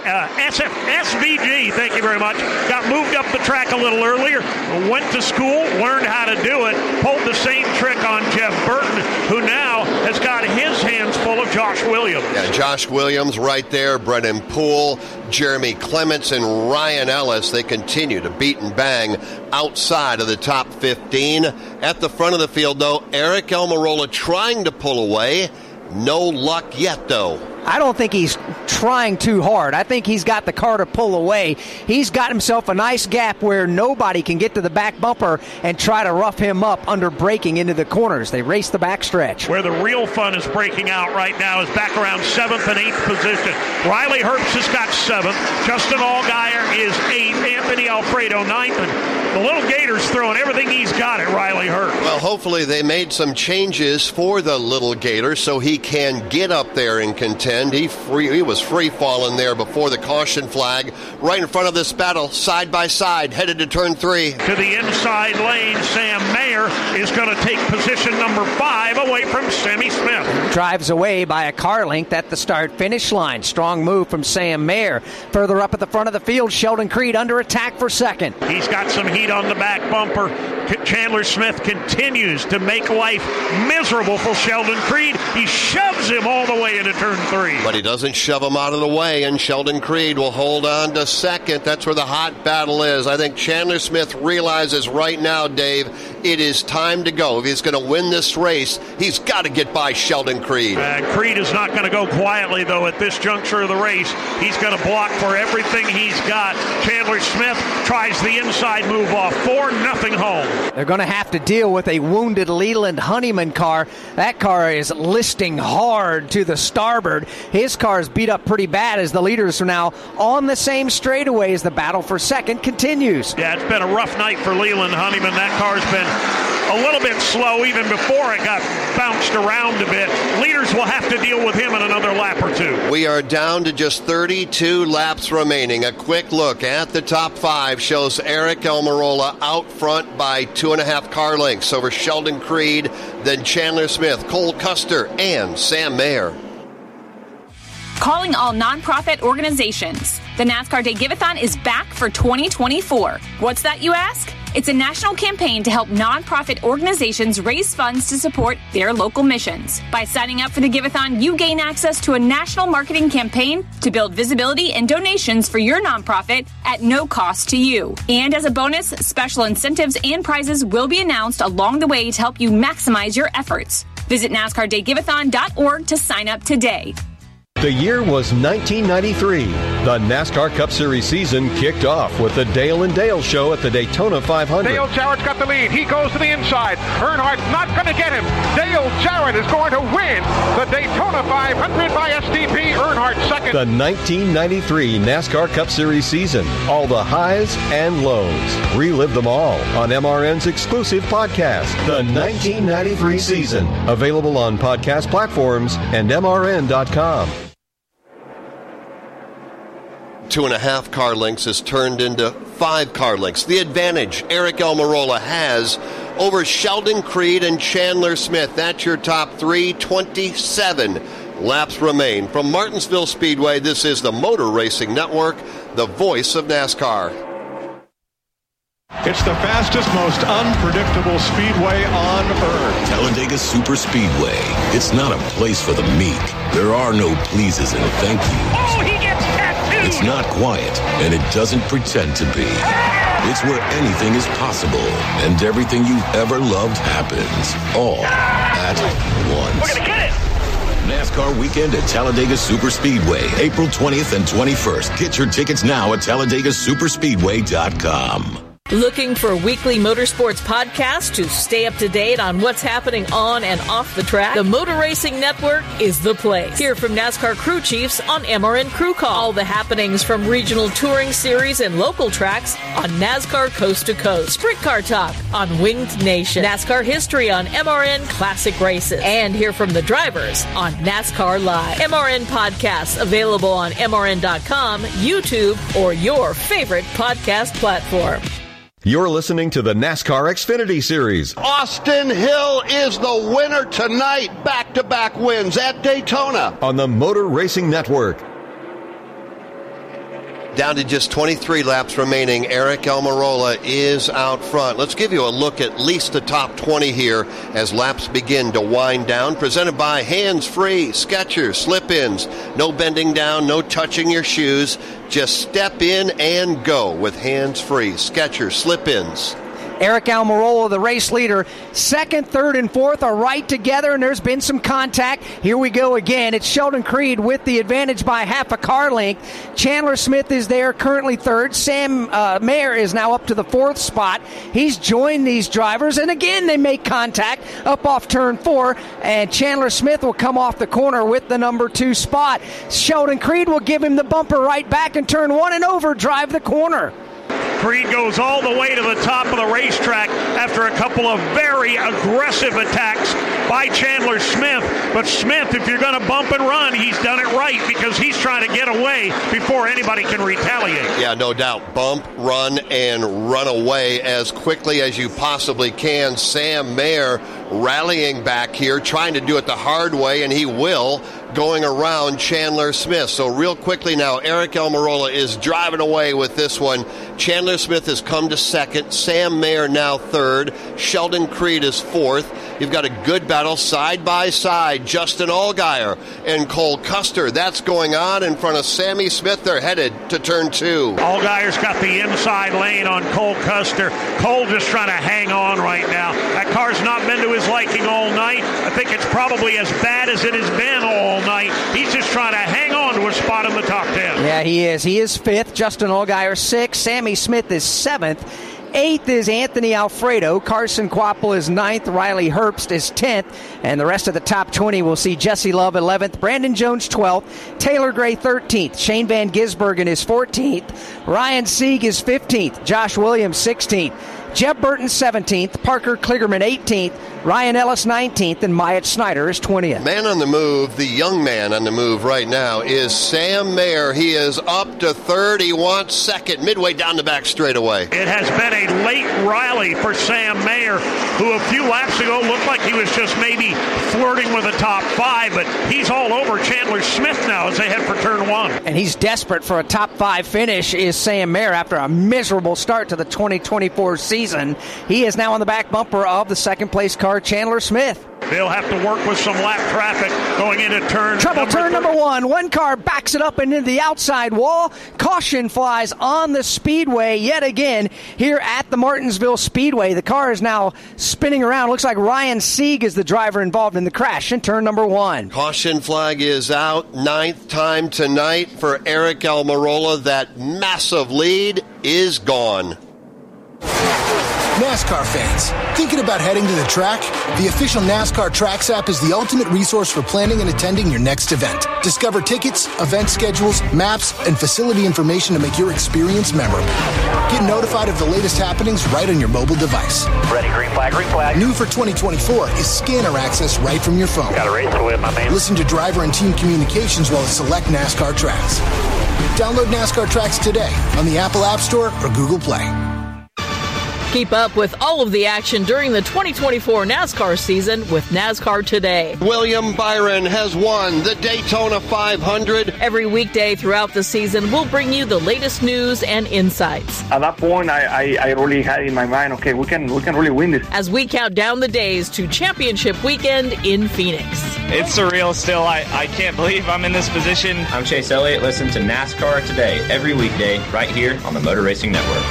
thank you very much, got moved up the track a little earlier, went to school, learned how to do it, pulled the same trick on Jeb Burton, who now has got his hands full of Josh Josh Williams. Yeah, Josh Williams right there, Brennan Poole, Jeremy Clements, and Ryan Ellis. They continue to beat and bang outside of the top 15. At the front of the field, though, Eric Almirola trying to pull away. No luck yet, though. I don't think he's trying too hard. I think he's got the car to pull away. He's got himself a nice gap where nobody can get to the back bumper and try to rough him up under braking into the corners. They race the backstretch. Where the real fun is breaking out right now is back around 7th and 8th position. Riley Herbst has got 7th. Justin Allgaier is 8th. Anthony Alfredo 9th. And the little Gator's throwing everything he's got at Riley Herbst. Well, hopefully they made some changes for the little Gator so he can get up there and contend. He was free falling there before the caution flag. Right in front of this battle, side by side, headed to turn 3. To the inside lane, Sam Mayer is going to take position number 5 away from Sammy Smith. Drives away by a car length at the start-finish line. Strong move from Sam Mayer. Further up at the front of the field, Sheldon Creed under attack for second. He's got some heat on the back bumper. Chandler Smith continues to make life miserable for Sheldon Creed. He shoves him all the way into turn 3. But he doesn't shove him out of the way, and Sheldon Creed will hold on to second. That's where the hot battle is. I think Chandler Smith realizes right now, Dave, it is time to go. If he's going to win this race, he's got to get by Sheldon Creed. Creed is not going to go quietly, though, at this juncture of the race. He's going to block for everything he's got. Chandler Smith tries the inside move off. 4-0 home. They're going to have to deal with a wounded Leland Honeyman car. That car is listing hard to the starboard. His car is beat up pretty bad as the leaders are now on the same straightaway as the battle for second continues. Yeah, it's been a rough night for Leland Honeyman. That car's been a little bit slow even before it got bounced around a bit. Leaders will have to deal with him in another lap or two. We are down to just 32 laps remaining. A quick look at the top 5 shows Eric Almirola out front by 2.5 car lengths over Sheldon Creed, then Chandler Smith, Cole Custer, and Sam Mayer. Calling all nonprofit organizations. The NASCAR Day Give-A-thon is back for 2024. What's that, you ask? It's a national campaign to help nonprofit organizations raise funds to support their local missions. By signing up for the Give-A-thon, you gain access to a national marketing campaign to build visibility and donations for your nonprofit at no cost to you. And as a bonus, special incentives and prizes will be announced along the way to help you maximize your efforts. Visit NASCARDayGiveathon.org to sign up today. The year was 1993. The NASCAR Cup Series season kicked off with the Dale and Dale Show at the Daytona 500. Dale Jarrett's got the lead. He goes to the inside. Earnhardt's not going to get him. Dale Jarrett is going to win the Daytona 500 by SDP. Earnhardt second. The 1993 NASCAR Cup Series season. All the highs and lows. Relive them all on MRN's exclusive podcast, The 1993 Season. Available on podcast platforms and MRN.com. 2.5 car lengths has turned into 5 car lengths. The advantage Eric Almirola has over Sheldon Creed and Chandler Smith. That's your top 3. 27 laps remain. From Martinsville Speedway, this is the Motor Racing Network, the voice of NASCAR. It's the fastest, most unpredictable speedway on earth. Talladega Superspeedway. It's not a place for the meek. There are no pleases and thank yous. Oh, he gets tattooed! It's not quiet, and it doesn't pretend to be. It's where anything is possible, and everything you've ever loved happens. All at once. We're gonna get it! NASCAR weekend at Talladega Superspeedway, April 20th and 21st. Get your tickets now at TalladegaSuperspeedway.com. Looking for a weekly motorsports podcast to stay up to date on what's happening on and off the track? The Motor Racing Network is the place. Hear from NASCAR crew chiefs on MRN Crew Call. All the happenings from regional touring series and local tracks on NASCAR Coast to Coast. Sprint Car Talk on Winged Nation. NASCAR history on MRN Classic Races. And hear from the drivers on NASCAR Live. MRN podcasts available on MRN.com, YouTube, or your favorite podcast platform. You're listening to the NASCAR Xfinity Series. Austin Hill is the winner tonight. Back-to-back wins at Daytona. On the Motor Racing Network. Down to just 23 laps remaining. Eric Almirola is out front. Let's give you a look at least the top 20 here as laps begin to wind down. Presented by Hands Free, Skechers, slip-ins. No bending down, no touching your shoes. Just step in and go with Hands Free, Skechers, slip-ins. Eric Almirola, the race leader, second, third, and fourth are right together, and there's been some contact. Here we go again. It's Sheldon Creed with the advantage by half a car length. Chandler Smith is there, currently third. Sam Mayer is now up to the fourth spot. He's joined these drivers, and again they make contact up off turn 4, and Chandler Smith will come off the corner with the number 2 spot. Sheldon Creed will give him the bumper right back in turn 1 and overdrive the corner. Creed goes all the way to the top of the racetrack after a couple of very aggressive attacks by Chandler Smith. But Smith, if you're going to bump and run, he's done it right because he's trying to get away before anybody can retaliate. Yeah, no doubt. Bump, run, and run away as quickly as you possibly can. Sam Mayer rallying back here, trying to do it the hard way, and he will, going around Chandler Smith. So real quickly now, Eric Almirola is driving away with this one. Chandler Smith has come to second. Sam Mayer now third. Sheldon Creed is fourth. You've got a good battle side by side. Justin Allgaier and Cole Custer. That's going on in front of Sammy Smith. They're headed to turn 2. Allgaier's got the inside lane on Cole Custer. Cole just trying to hang on right now. That car's not been to his liking all night. I think it's probably as bad as it has been all night. He's just trying to hang on to a spot in the top 10. Yeah, he is. He is 5th. Justin Allgaier 6th. Sammy Smith is 7th. 8th is Anthony Alfredo. Carson Kvapil is 9th. Riley Herbst is 10th. And the rest of the top 20 will see Jesse Love 11th. Brandon Jones 12th. Taylor Gray 13th. Shane Van Gisbergen is 14th. Ryan Sieg is 15th. Josh Williams 16th. Jeb Burton 17th, Parker Kligerman 18th, Ryan Ellis 19th, and Myatt Snyder is 20th. Man on the move, the young man on the move right now is Sam Mayer. He is up to third. He wants second, midway down the back straightaway. It has been a late rally for Sam Mayer, who a few laps ago looked like he was just maybe flirting with the top 5, but he's all over Chandler Smith now as they head for turn 1. And he's desperate for a top 5 finish, is Sam Mayer, after a miserable start to the 2024 season. He is now on the back bumper of the second place car, Chandler Smith. They'll have to work with some lap traffic going into turn number 1. One car backs it up and into the outside wall. Caution flies on the speedway yet again here at the Martinsville Speedway. The car is now spinning around. Looks like Ryan Sieg is the driver involved in the crash in turn number 1. Caution flag is out. 9th time tonight for Eric Almirola. That massive lead is gone. NASCAR fans, thinking about heading to the track? The official NASCAR Tracks app is the ultimate resource for planning and attending your next event. Discover tickets, event schedules, maps, and facility information to make your experience memorable. Get notified of the latest happenings right on your mobile device. Ready, green flag, green flag. New for 2024 is scanner access right from your phone. Got a race to win, my man. Listen to driver and team communications while at select NASCAR Tracks. Download NASCAR Tracks today on the Apple App Store or Google Play. Keep up with all of the action during the 2024 NASCAR season with NASCAR Today. William Byron has won the Daytona 500. Every weekday throughout the season, we'll bring you the latest news and insights. At that point, I really had in my mind, okay, we can really win this. As we count down the days to championship weekend in Phoenix. It's surreal still. I can't believe I'm in this position. I'm Chase Elliott. Listen to NASCAR Today every weekday right here on the Motor Racing Network.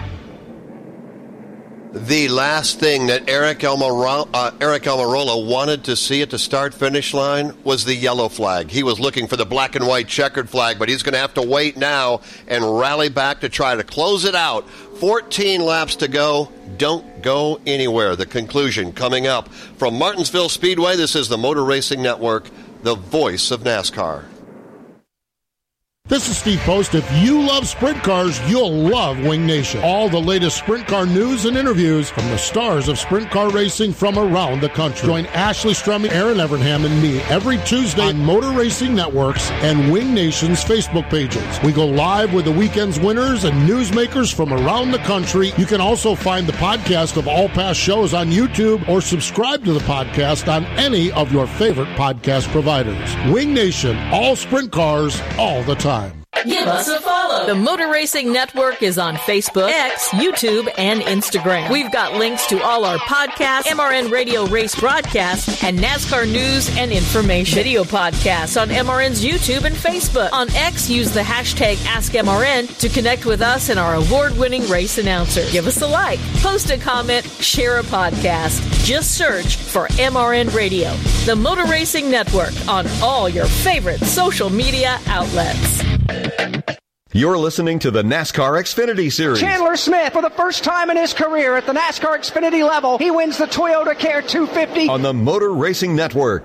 The last thing that Eric Almirola wanted to see at the start-finish line was the yellow flag. He was looking for the black and white checkered flag, but he's going to have to wait now and rally back to try to close it out. 14 laps to go. Don't go anywhere. The conclusion coming up from Martinsville Speedway. This is the Motor Racing Network, the voice of NASCAR. This is Steve Post. If you love sprint cars, you'll love Wing Nation. All the latest sprint car news and interviews from the stars of sprint car racing from around the country. Join Ashley Strumming, Aaron Evernham, and me every Tuesday on Motor Racing Networks and Wing Nation's Facebook pages. We go live with the weekend's winners and newsmakers from around the country. You can also find the podcast of all past shows on YouTube or subscribe to the podcast on any of your favorite podcast providers. Wing Nation, all sprint cars, all the time. Give us a follow. The Motor Racing Network is on Facebook, X, YouTube, and Instagram. We've got links to all our podcasts, MRN Radio race broadcasts, and NASCAR news and information. Video podcasts on MRN's YouTube and Facebook. On X, use the hashtag AskMRN to connect with us and our award-winning race announcers. Give us a like, post a comment, share a podcast. Just search for MRN Radio, the Motor Racing Network, on all your favorite social media outlets. You're listening to the NASCAR Xfinity Series. Chandler Smith, for the first time in his career at the NASCAR Xfinity level, he wins the Toyota Care 250 on the Motor Racing Network.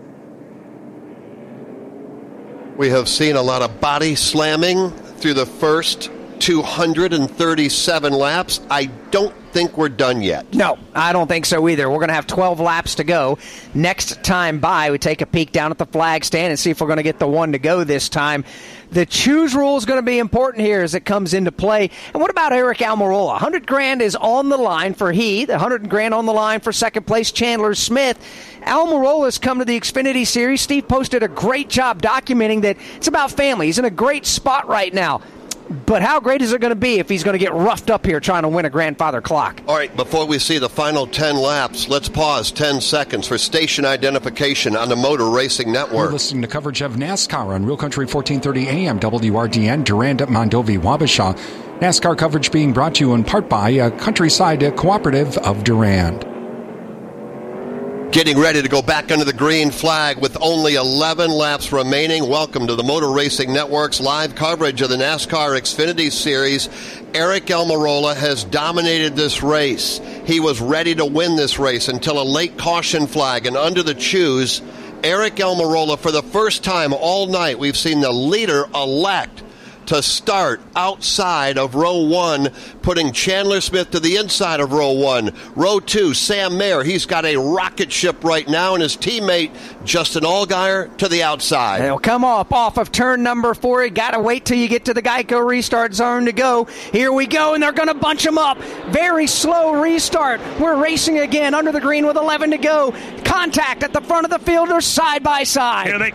We have seen a lot of body slamming through the first 237 laps. I don't think we're done yet. No, I don't think so either. We're going to have 12 laps to go. Next time by, we take a peek down at the flag stand and see if we're going to get the one to go this time. The choose rule is going to be important here as it comes into play. And what about Eric Almirola? $100,000 is on the line for he. The $100,000 on the line for second place Chandler Smith. Almirola has come to the Xfinity Series. Steve posted a great job documenting that it's about family. He's in a great spot right now. But how great is it going to be if he's going to get roughed up here trying to win a grandfather clock? All right, before we see the final 10 laps, let's pause 10 seconds for station identification on the Motor Racing Network. You're listening to coverage of NASCAR on Real Country 1430 AM, WRDN, Durand, Mondovi, Wabasha. NASCAR coverage being brought to you in part by Countryside Cooperative of Durand. Getting ready to go back under the green flag with only 11 laps remaining. Welcome to the Motor Racing Network's live coverage of the NASCAR Xfinity Series. Eric Almirola has dominated this race. He was ready to win this race until a late caution flag, and under the choose, Eric Almirola, for the first time all night, we've seen the leader elect to start outside of row 1, putting Chandler Smith to the inside of row 1. Row 2, Sam Mayer, he's got a rocket ship right now, and his teammate Justin Allgaier to the outside. They'll come off of turn number 4. You got to wait till you get to the Geico restart zone to go. Here we go, and they're going to bunch them up. Very slow restart. We're racing again under the green with 11 to go. Contact at the front of the field. They're side by side. Here they